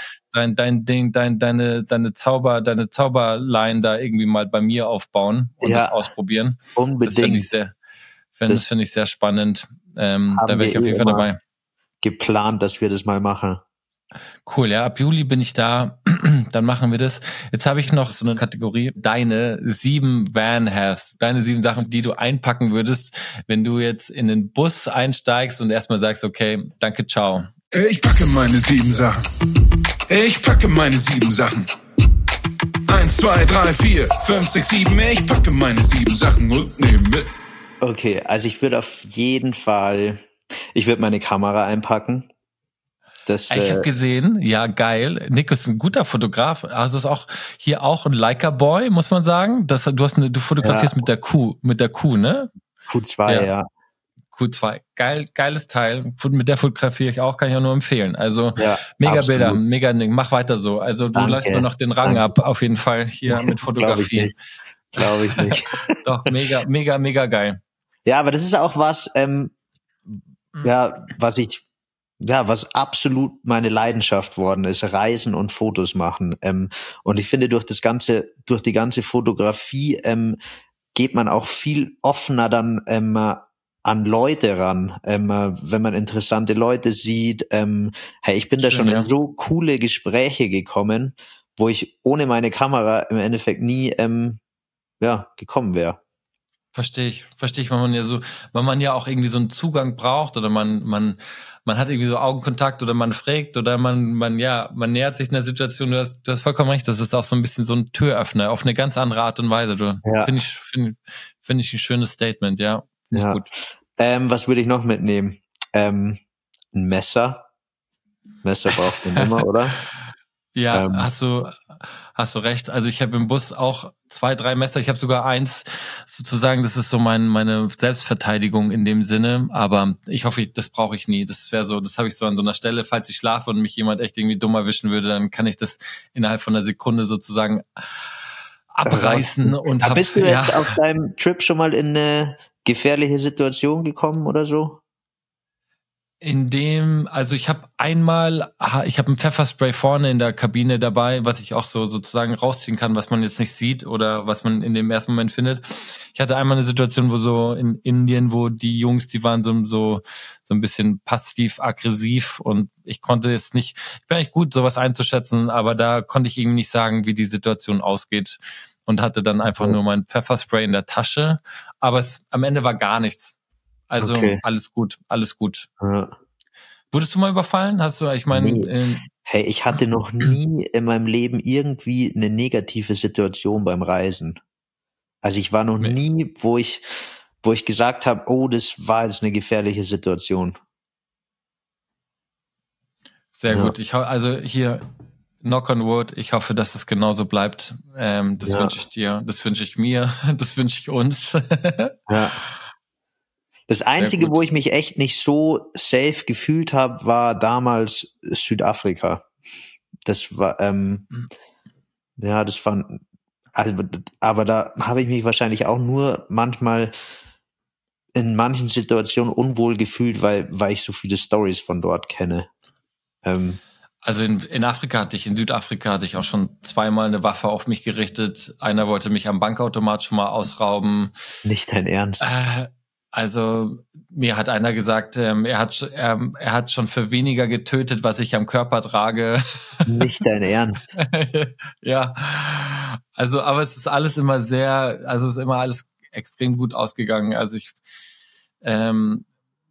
deine Zauberline da irgendwie mal bei mir aufbauen und das ausprobieren.
Unbedingt.
Das finde ich sehr spannend. Da wäre ich auf jeden Fall dabei.
Geplant, dass wir das mal machen.
Cool, ja, ab Juli bin ich da, dann machen wir das. Jetzt habe ich noch so eine Kategorie, deine 7 Sachen, die du einpacken würdest, wenn du jetzt in den Bus einsteigst und erstmal sagst, okay, danke, ciao.
Ich packe meine 7 Sachen. 1, 2, 3, 4, 5, 6, 7. Ich packe meine 7 Sachen und nehme mit.
Okay, also ich würde auf jeden Fall, meine Kamera einpacken.
Ich habe gesehen, ja geil. Nick ist ein guter Fotograf. Also ist auch hier auch ein Leica-Boy, muss man sagen. Du fotografierst mit der Q, ne?
Q2, ja.
Q2, geiles Teil. Mit der fotografiere ich auch, kann ich auch nur empfehlen. Also mega absolut. Bilder, mega Ding. Mach weiter so. Also du lässt nur noch den Rang ab, auf jeden Fall hier mit Fotografie.
Glaube ich nicht.
Doch, mega geil.
Ja, aber das ist auch was, was absolut meine Leidenschaft worden ist, Reisen und Fotos machen. Und ich finde, durch die ganze Fotografie geht man auch viel offener dann an Leute ran, wenn man interessante Leute sieht. Ich bin da schon in so coole Gespräche gekommen, wo ich ohne meine Kamera im Endeffekt nie gekommen wäre.
Verstehe ich, weil man ja auch irgendwie so einen Zugang braucht oder man hat irgendwie so Augenkontakt oder man fragt oder man nähert sich einer Situation. Du hast vollkommen recht, das ist auch so ein bisschen so ein Türöffner auf eine ganz andere Art und Weise. Finde ich ein schönes Statement, ja.
Ja. Gut. Was würde ich noch mitnehmen? Ein Messer. Messer braucht man immer, oder?
Ja, hast du recht. Also ich habe im Bus auch 2, 3 Messer. Ich habe sogar eins, sozusagen, das ist so meine Selbstverteidigung in dem Sinne. Aber ich hoffe, das brauche ich nie. Das habe ich so an so einer Stelle, falls ich schlafe und mich jemand echt irgendwie dumm erwischen würde, dann kann ich das innerhalb von einer Sekunde sozusagen abreißen.
Bist du jetzt auf deinem Trip schon mal in eine gefährliche Situation gekommen oder so?
Also ich habe ein Pfefferspray vorne in der Kabine dabei, was ich auch so sozusagen rausziehen kann, was man jetzt nicht sieht oder was man in dem ersten Moment findet. Ich hatte einmal eine Situation, wo so in Indien, wo die Jungs, die waren so ein bisschen passiv-aggressiv und ich bin eigentlich gut, sowas einzuschätzen, aber da konnte ich irgendwie nicht sagen, wie die Situation ausgeht und hatte dann einfach nur mein Pfefferspray in der Tasche, aber am Ende war gar nichts. Also alles gut.
Ja.
Wurdest du mal überfallen?
Nee. Hey, ich hatte noch nie in meinem Leben irgendwie eine negative Situation beim Reisen. Also ich war noch nie, wo ich gesagt habe, oh, das war jetzt eine gefährliche Situation.
Sehr gut. Hier, knock on wood, ich hoffe, dass es genauso bleibt. Das wünsche ich dir, das wünsche ich mir, das wünsche ich uns.
Ja. Das Einzige, wo ich mich echt nicht so safe gefühlt habe, war damals Südafrika. Das war, aber da habe ich mich wahrscheinlich auch nur manchmal in manchen Situationen unwohl gefühlt, weil ich so viele Stories von dort kenne.
Also in Südafrika hatte ich auch schon zweimal eine Waffe auf mich gerichtet. Einer wollte mich am Bankautomat schon mal ausrauben.
Nicht dein Ernst?
Also mir hat einer gesagt, er hat schon für weniger getötet, was ich am Körper trage.
Nicht dein Ernst?
Ja, also aber es ist alles immer es ist immer alles extrem gut ausgegangen. Also man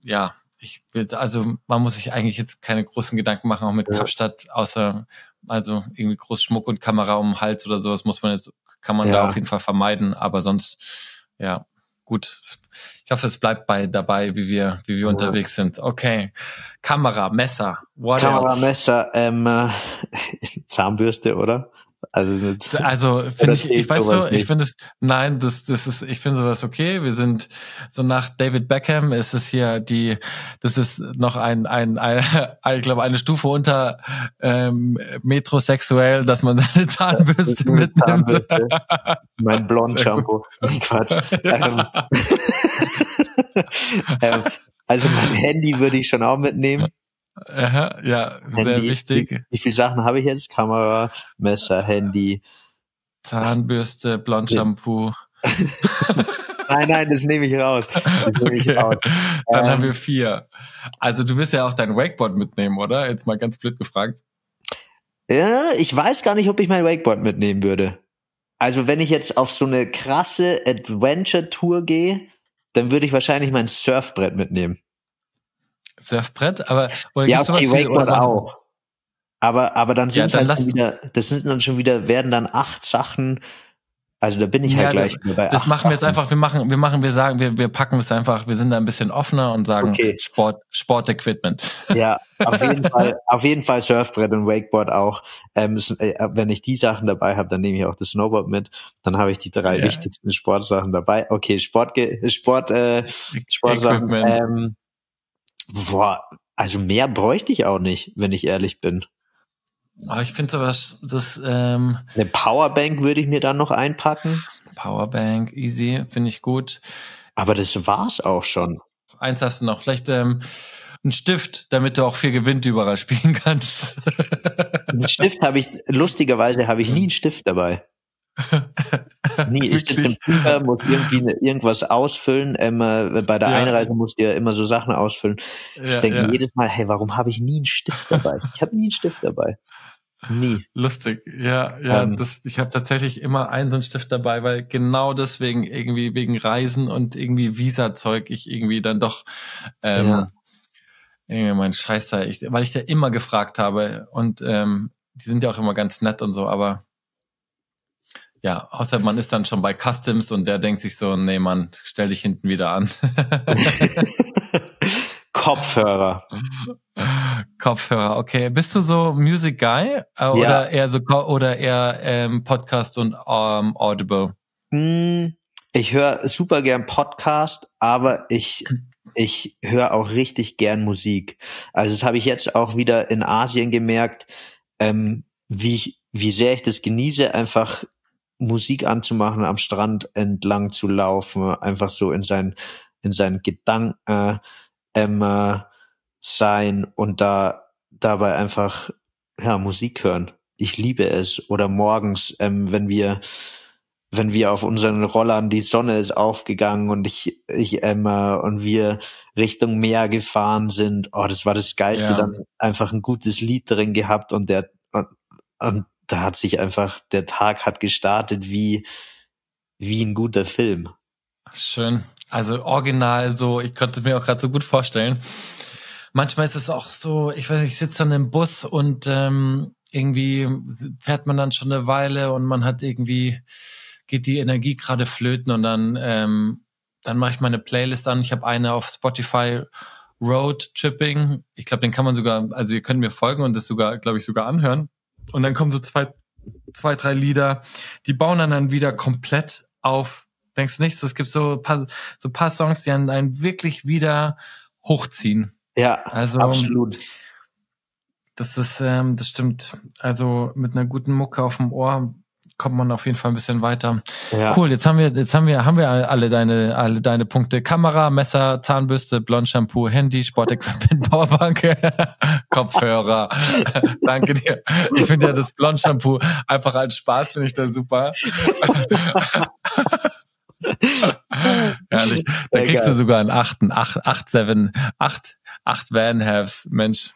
muss sich eigentlich jetzt keine großen Gedanken machen, auch mit Kapstadt, außer also irgendwie groß Schmuck und Kamera um den Hals oder sowas kann man da auf jeden Fall vermeiden, aber sonst, ja, gut. Ich hoffe, es bleibt dabei, wie wir unterwegs sind. Okay. Kamera, Messer, what
Kamera,
else?
Messer, Zahnbürste, oder?
Also finde ich finde sowas okay. Wir sind so nach David Beckham, ist es hier das ist noch ich glaube eine Stufe unter metrosexuell, dass man seine Zahnbürste mitnimmt.
Mein Blond-Shampoo. Nee, Quatsch. Also mein Handy würde ich schon auch mitnehmen.
Ja,
Handy,
sehr wichtig.
Wie viele Sachen habe ich jetzt? Kamera, Messer, Handy.
Zahnbürste, Blond-Shampoo.
Nein, das nehme ich raus.
Dann haben wir 4. Also du wirst ja auch dein Wakeboard mitnehmen, oder? Jetzt mal ganz blöd gefragt.
Ja, ich weiß gar nicht, ob ich mein Wakeboard mitnehmen würde. Also wenn ich jetzt auf so eine krasse Adventure-Tour gehe, dann würde ich wahrscheinlich mein Surfbrett mitnehmen.
Surfbrett, aber
oder ja, okay, Wakeboard auch. Aber dann sind werden dann 8 Sachen. Also da bin ich halt gleich
bei 8 Das machen wir jetzt einfach. Wir packen es einfach. Wir sind da ein bisschen offener und sagen Sport-Equipment.
Ja, auf jeden Fall Surfbrett und Wakeboard auch. Wenn ich die Sachen dabei habe, dann nehme ich auch das Snowboard mit. Dann habe ich die 3 wichtigsten Sportsachen dabei. Okay, Sportsachen. Also mehr bräuchte ich auch nicht, wenn ich ehrlich bin.
Aber ich finde sowas,
eine Powerbank würde ich mir dann noch einpacken.
Powerbank, easy, finde ich gut.
Aber das war's auch schon.
Eins hast du noch, vielleicht einen Stift, damit du auch viel Gewinn überall spielen kannst.
Einen Stift lustigerweise habe ich nie einen Stift dabei. Nie. Ich sitze im Flieger, muss irgendwas ausfüllen. Bei der Einreise musst du ja immer so Sachen ausfüllen. Ich denke mir jedes Mal, hey, warum habe ich nie einen Stift dabei? Ich habe nie einen Stift dabei. Nie.
Lustig. Ja, ich habe tatsächlich immer einen so einen Stift dabei, weil genau deswegen irgendwie wegen Reisen und irgendwie Visa-Zeug ich irgendwie dann doch irgendwie mein Scheiß da, weil ich da immer gefragt habe und die sind ja auch immer ganz nett und so, aber ja, außer man ist dann schon bei Customs und der denkt sich so, nee Mann, stell dich hinten wieder an.
Kopfhörer,
okay. Bist du so Music Guy oder eher Podcast und Audible?
Ich höre super gern Podcast, aber ich höre auch richtig gern Musik. Also das habe ich jetzt auch wieder in Asien gemerkt, wie sehr ich das genieße, einfach Musik anzumachen, am Strand entlang zu laufen, einfach so in seinen Gedanken. sein und dabei einfach Musik hören. Ich liebe es. Oder morgens, wenn wir auf unseren Rollern, die Sonne ist aufgegangen und und wir Richtung Meer gefahren sind. Oh, das war das Geilste. Dann einfach ein gutes Lied drin gehabt und und da hat sich einfach, der Tag hat gestartet wie ein guter Film.
Schön. Also original so, ich konnte mir auch gerade so gut vorstellen. Manchmal ist es auch so, ich weiß nicht, ich sitze dann im Bus und irgendwie fährt man dann schon eine Weile und man hat irgendwie, geht die Energie gerade flöten und dann mache ich meine Playlist an. Ich habe eine auf Spotify, Road Tripping. Ich glaube, den kann man sogar, also ihr könnt mir folgen und das sogar, glaube ich, sogar anhören. Und dann kommen so zwei, 3 Lieder, die bauen dann wieder komplett auf. Denkst du nicht? So, es gibt so ein paar Songs, die einen wirklich wieder hochziehen.
Ja, also, absolut.
Das stimmt. Also mit einer guten Mucke auf dem Ohr kommt man auf jeden Fall ein bisschen weiter. Ja. Cool, jetzt haben wir alle deine Punkte. Kamera, Messer, Zahnbürste, Blondshampoo, Handy, Sportequipment, Powerbank, Kopfhörer. Danke dir. Ich finde ja das Blondshampoo einfach als Spaß, finde ich das super. Herrlich. Da kriegst du sogar einen 8 Van Halves, Mensch.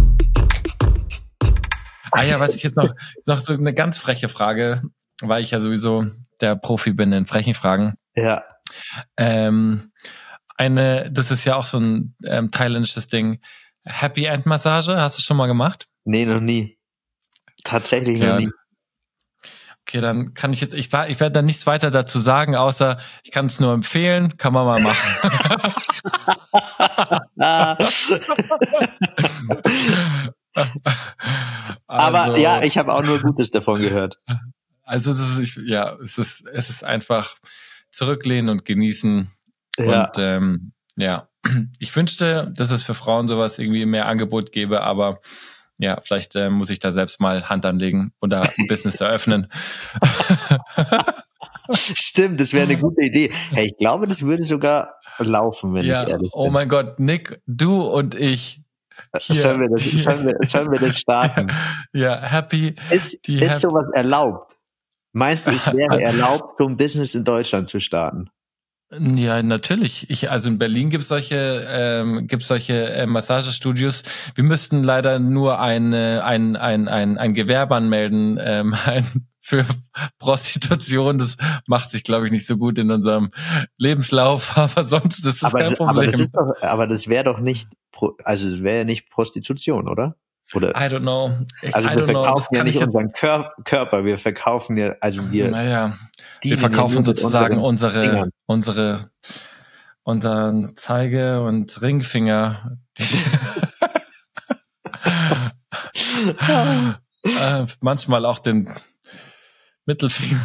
Ja, was ich jetzt noch so eine ganz freche Frage, weil ich ja sowieso der Profi bin in frechen Fragen.
Ja.
Das ist ja auch so ein thailändisches Ding. Happy End Massage, hast du schon mal gemacht?
Nee, noch nie. Tatsächlich noch nie.
Okay, dann kann ich werde dann nichts weiter dazu sagen, außer ich kann es nur empfehlen, kann man mal machen.
Aber ja, ich habe auch nur Gutes davon gehört.
Also es ist einfach zurücklehnen und genießen. Ja. Und ich wünschte, dass es für Frauen sowas irgendwie mehr Angebot gäbe, aber ja, vielleicht muss ich da selbst mal Hand anlegen oder ein Business eröffnen.
Stimmt, das wäre eine gute Idee. Hey, ich glaube, das würde sogar laufen, wenn ich ehrlich bin.
Oh mein Gott, Nick, du und ich.
Sollen wir das starten?
Ja, happy.
Ist sowas erlaubt? Meinst du, es wäre erlaubt, so ein Business in Deutschland zu starten?
Ja, natürlich. Also in Berlin gibt's solche Massagestudios. Wir müssten leider nur ein Gewerbe anmelden für Prostitution. Das macht sich, glaube ich, nicht so gut in unserem Lebenslauf, aber sonst ist das kein Problem.
Aber das wäre doch nicht, es wäre ja nicht Prostitution, oder? Oder?
I don't know.
Wir verkaufen ja nicht unseren Körper, wir verkaufen ja,
wir verkaufen sozusagen unseren Zeige- und Ringfinger. Manchmal auch den Mittelfinger.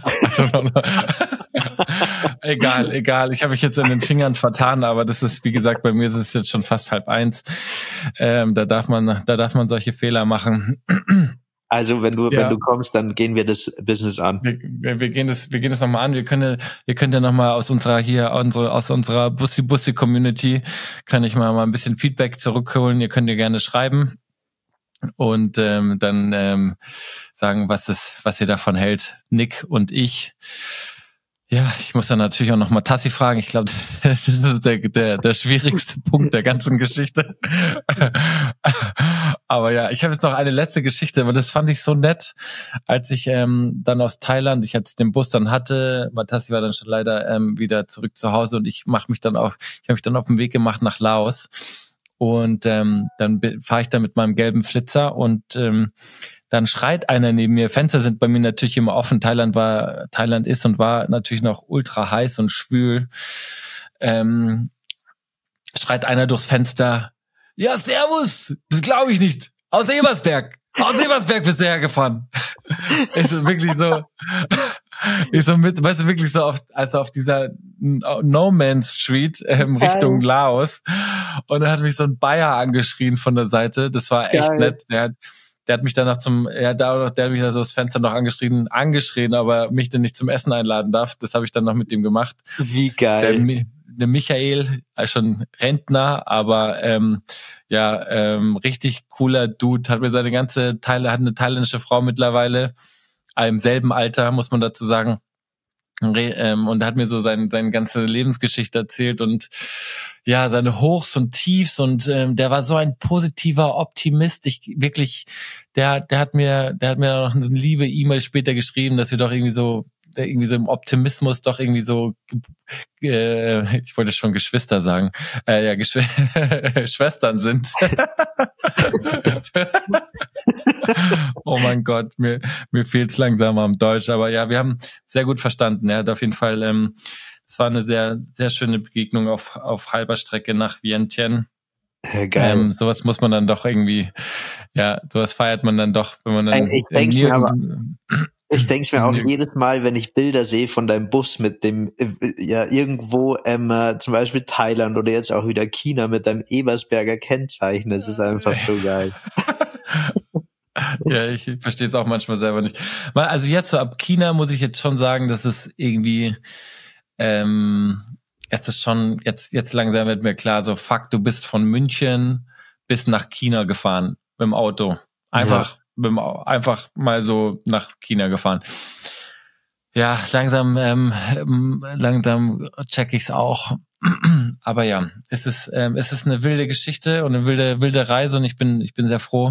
Egal. Ich habe mich jetzt in den Fingern vertan, aber das ist, wie gesagt, bei mir ist es jetzt schon fast 12:30. Da darf man solche Fehler machen.
Also wenn du kommst, dann gehen wir das Business an.
Wir gehen das nochmal an. Ihr könnt ja nochmal aus unserer Bussi Community kann ich mal ein bisschen Feedback zurückholen. Ihr könnt ja gerne schreiben und dann sagen, was ihr davon hält. Nick und ich. Ja, ich muss dann natürlich auch noch mal Tassi fragen. Ich glaube, das ist der schwierigste Punkt der ganzen Geschichte. Aber ja, ich habe jetzt noch eine letzte Geschichte, weil das fand ich so nett, als ich dann aus Thailand, ich als den Bus dann hatte, weil Tassi war dann schon leider wieder zurück zu Hause und ich habe mich dann auf den Weg gemacht nach Laos und dann fahre ich da mit meinem gelben Flitzer und dann schreit einer neben mir. Fenster sind bei mir natürlich immer offen. Thailand ist und war natürlich noch ultra heiß und schwül. Schreit einer durchs Fenster. Ja, servus! Das glaube ich nicht. Aus Ebersberg bist du hergefahren. Ist wirklich so. Weißt du, wirklich so auf dieser No Man's Street Richtung Laos. Und dann hat mich so ein Bayer angeschrien von der Seite. Das war echt nett. Der hat mich danach der hat mich da so das Fenster noch angeschrien, aber mich dann nicht zum Essen einladen darf. Das habe ich dann noch mit ihm gemacht.
Wie geil.
der Michael, schon Rentner, aber richtig cooler Dude, hat eine thailändische Frau mittlerweile, im selben Alter, muss man dazu sagen. Und hat mir so seine ganze Lebensgeschichte erzählt und ja, seine Hochs und Tiefs und der war so ein positiver Optimist. Der hat mir noch eine liebe E-Mail später geschrieben, dass wir doch irgendwie so im Optimismus doch irgendwie so, ich wollte schon Geschwister sagen, Schwestern sind. Oh mein Gott, mir fehlt's langsam am Deutsch, aber ja, wir haben sehr gut verstanden. Er hat auf jeden Fall, es war eine sehr, sehr schöne Begegnung auf halber Strecke nach Vientiane.
Geil.
Sowas muss man dann doch irgendwie, ja, sowas feiert man dann doch, wenn man dann
Ich denke mir auch jedes Mal, wenn ich Bilder sehe von deinem Bus mit dem, irgendwo zum Beispiel Thailand oder jetzt auch wieder China mit deinem Ebersberger Kennzeichen, das ist einfach so geil.
Ja, ich verstehe es auch manchmal selber nicht. Also jetzt so ab China muss ich jetzt schon sagen, dass es irgendwie, jetzt langsam wird mir klar, so fuck, du bist von München bis nach China gefahren mit dem Auto. Einfach mal so nach China gefahren. Ja, langsam check ich's auch. Aber ja, es ist eine wilde Geschichte und eine wilde Reise und ich bin sehr froh,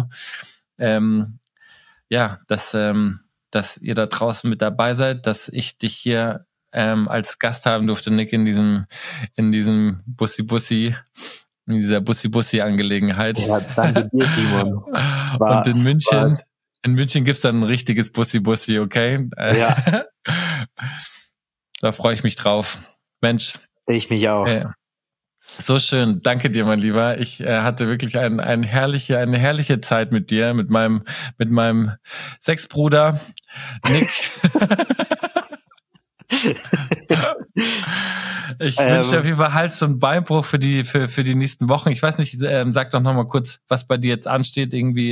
dass ihr da draußen mit dabei seid, dass ich dich hier als Gast haben durfte, Nick, in diesem dieser Bussi-Angelegenheit.
Ja, danke dir, Simon.
Und in München gibt's dann ein richtiges Bussi, okay?
Ja.
Da freue ich mich drauf. Mensch.
Ich mich auch.
So schön. Danke dir, mein Lieber. Ich hatte wirklich eine herrliche Zeit mit dir, mit meinem Sexbruder Nick. Ich wünsche dir auf jeden Fall Hals- und Beinbruch für die nächsten Wochen. Ich weiß nicht, sag doch noch mal kurz, was bei dir jetzt ansteht, irgendwie,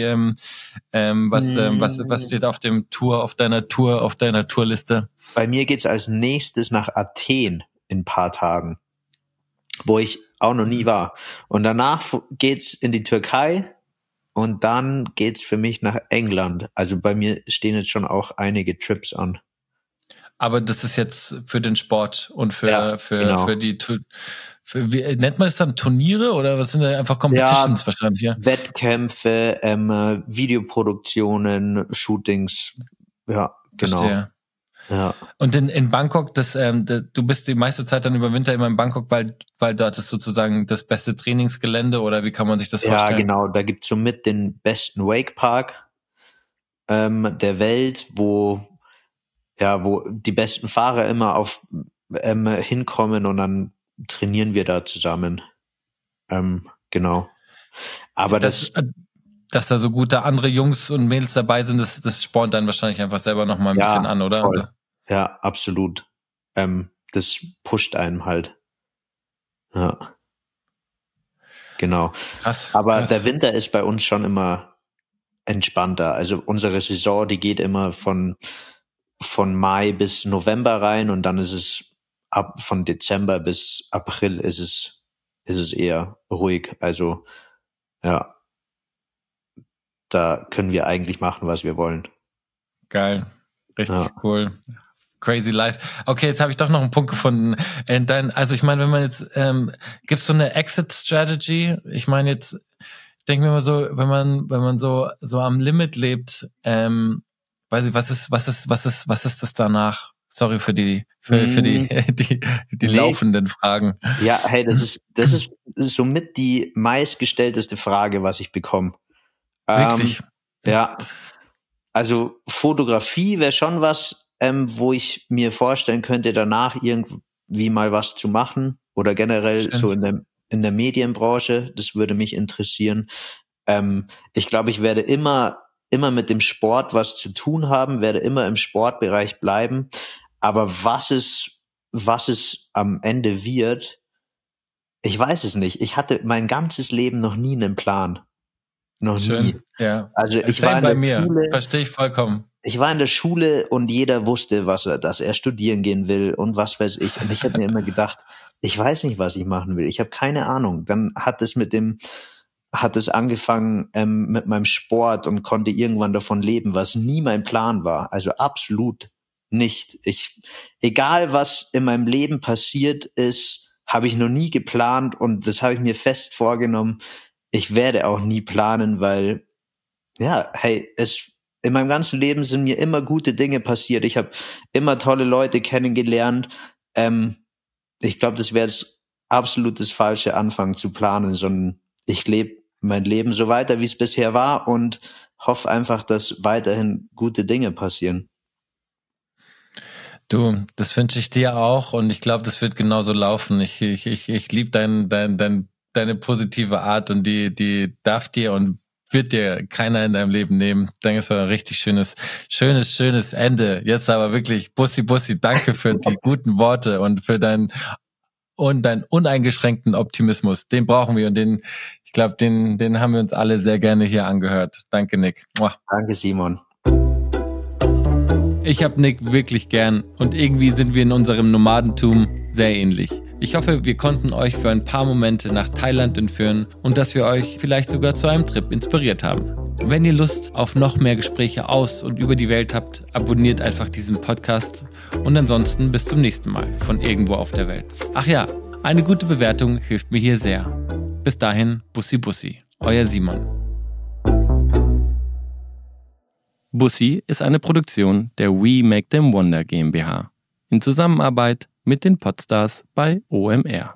was steht auf deiner Tourliste?
Bei mir geht's als nächstes nach Athen in ein paar Tagen, wo ich auch noch nie war. Und danach geht's in die Türkei und dann geht's für mich nach England. Also bei mir stehen jetzt schon auch einige Trips an.
Aber das ist jetzt für den Sport und für die, wie nennt man es dann, Turniere oder was sind da einfach Competitions wahrscheinlich, ja?
Wettkämpfe, Videoproduktionen, Shootings, ja, genau.
Verstehe.
Ja.
Und in Bangkok, du bist die meiste Zeit dann über Winter immer in Bangkok, weil dort ist sozusagen das beste Trainingsgelände oder wie kann man sich das vorstellen?
Ja, genau, da gibt's somit den besten Wakepark der Welt, wo die besten Fahrer immer hinkommen und dann trainieren wir da zusammen. Genau. Aber dass
da so gute andere Jungs und Mädels dabei sind, das spornt dann wahrscheinlich einfach selber noch mal ein bisschen an, oder?
Voll. Ja, absolut. Das pusht einem halt. Ja. Genau.
Krass.
Aber der Winter ist bei uns schon immer entspannter. Also unsere Saison, die geht immer von Mai bis November rein und dann ist es von Dezember bis April ist es eher ruhig. Also ja, da können wir eigentlich machen, was wir wollen.
Geil, richtig cool. Crazy life. Okay, jetzt habe ich doch noch einen Punkt gefunden. Also ich meine, wenn man jetzt gibt's so eine Exit Strategy? Ich meine jetzt, ich denke mir immer so, wenn man so am Limit lebt, weiß ich, was ist das danach? Sorry für die laufenden Fragen.
Ja, hey, das ist somit die meistgestellteste Frage, was ich bekomme.
Wirklich?
Ja. Also Fotografie wäre schon was, wo ich mir vorstellen könnte, danach irgendwie mal was zu machen oder generell
Schön.
So in der Medienbranche. Das würde mich interessieren. Ich glaube, ich werde immer mit dem Sport was zu tun haben, werde immer im Sportbereich bleiben. Aber was es am Ende wird, ich weiß es nicht. Ich hatte mein ganzes Leben noch nie einen Plan. Noch
Schön.
nie.
Ja.
Also ich war in der Schule.
Verstehe ich vollkommen.
Ich war in der Schule und jeder wusste, dass er studieren gehen will und was weiß ich. Und ich habe mir immer gedacht, ich weiß nicht, was ich machen will. Ich habe keine Ahnung. Dann hat es angefangen mit meinem Sport und konnte irgendwann davon leben, was nie mein Plan war. Also absolut nicht. Egal was in meinem Leben passiert ist, habe ich noch nie geplant und das habe ich mir fest vorgenommen. Ich werde auch nie planen, weil ja, hey, in meinem ganzen Leben sind mir immer gute Dinge passiert. Ich habe immer tolle Leute kennengelernt. Ich glaube, das wäre das absolutes falsche Anfangen zu planen, sondern ich lebe mein Leben so weiter, wie es bisher war und hoffe einfach, dass weiterhin gute Dinge passieren.
Du, das wünsche ich dir auch und ich glaube, das wird genauso laufen. Ich liebe deine positive Art und die darf dir und wird dir keiner in deinem Leben nehmen. Ich denke, es war ein richtig schönes Ende. Jetzt aber wirklich, Bussi, danke für die guten Worte und für deinen uneingeschränkten Optimismus. Den brauchen wir und ich glaube, den haben wir uns alle sehr gerne hier angehört. Danke, Nick. Muah.
Danke, Simon.
Ich habe Nick wirklich gern und irgendwie sind wir in unserem Nomadentum sehr ähnlich. Ich hoffe, wir konnten euch für ein paar Momente nach Thailand entführen und dass wir euch vielleicht sogar zu einem Trip inspiriert haben. Wenn ihr Lust auf noch mehr Gespräche aus und über die Welt habt, abonniert einfach diesen Podcast und ansonsten bis zum nächsten Mal von irgendwo auf der Welt. Ach ja, eine gute Bewertung hilft mir hier sehr. Bis dahin, Bussi, euer Simon. Bussi ist eine Produktion der We Make Them Wonder GmbH in Zusammenarbeit mit den Podstars bei OMR.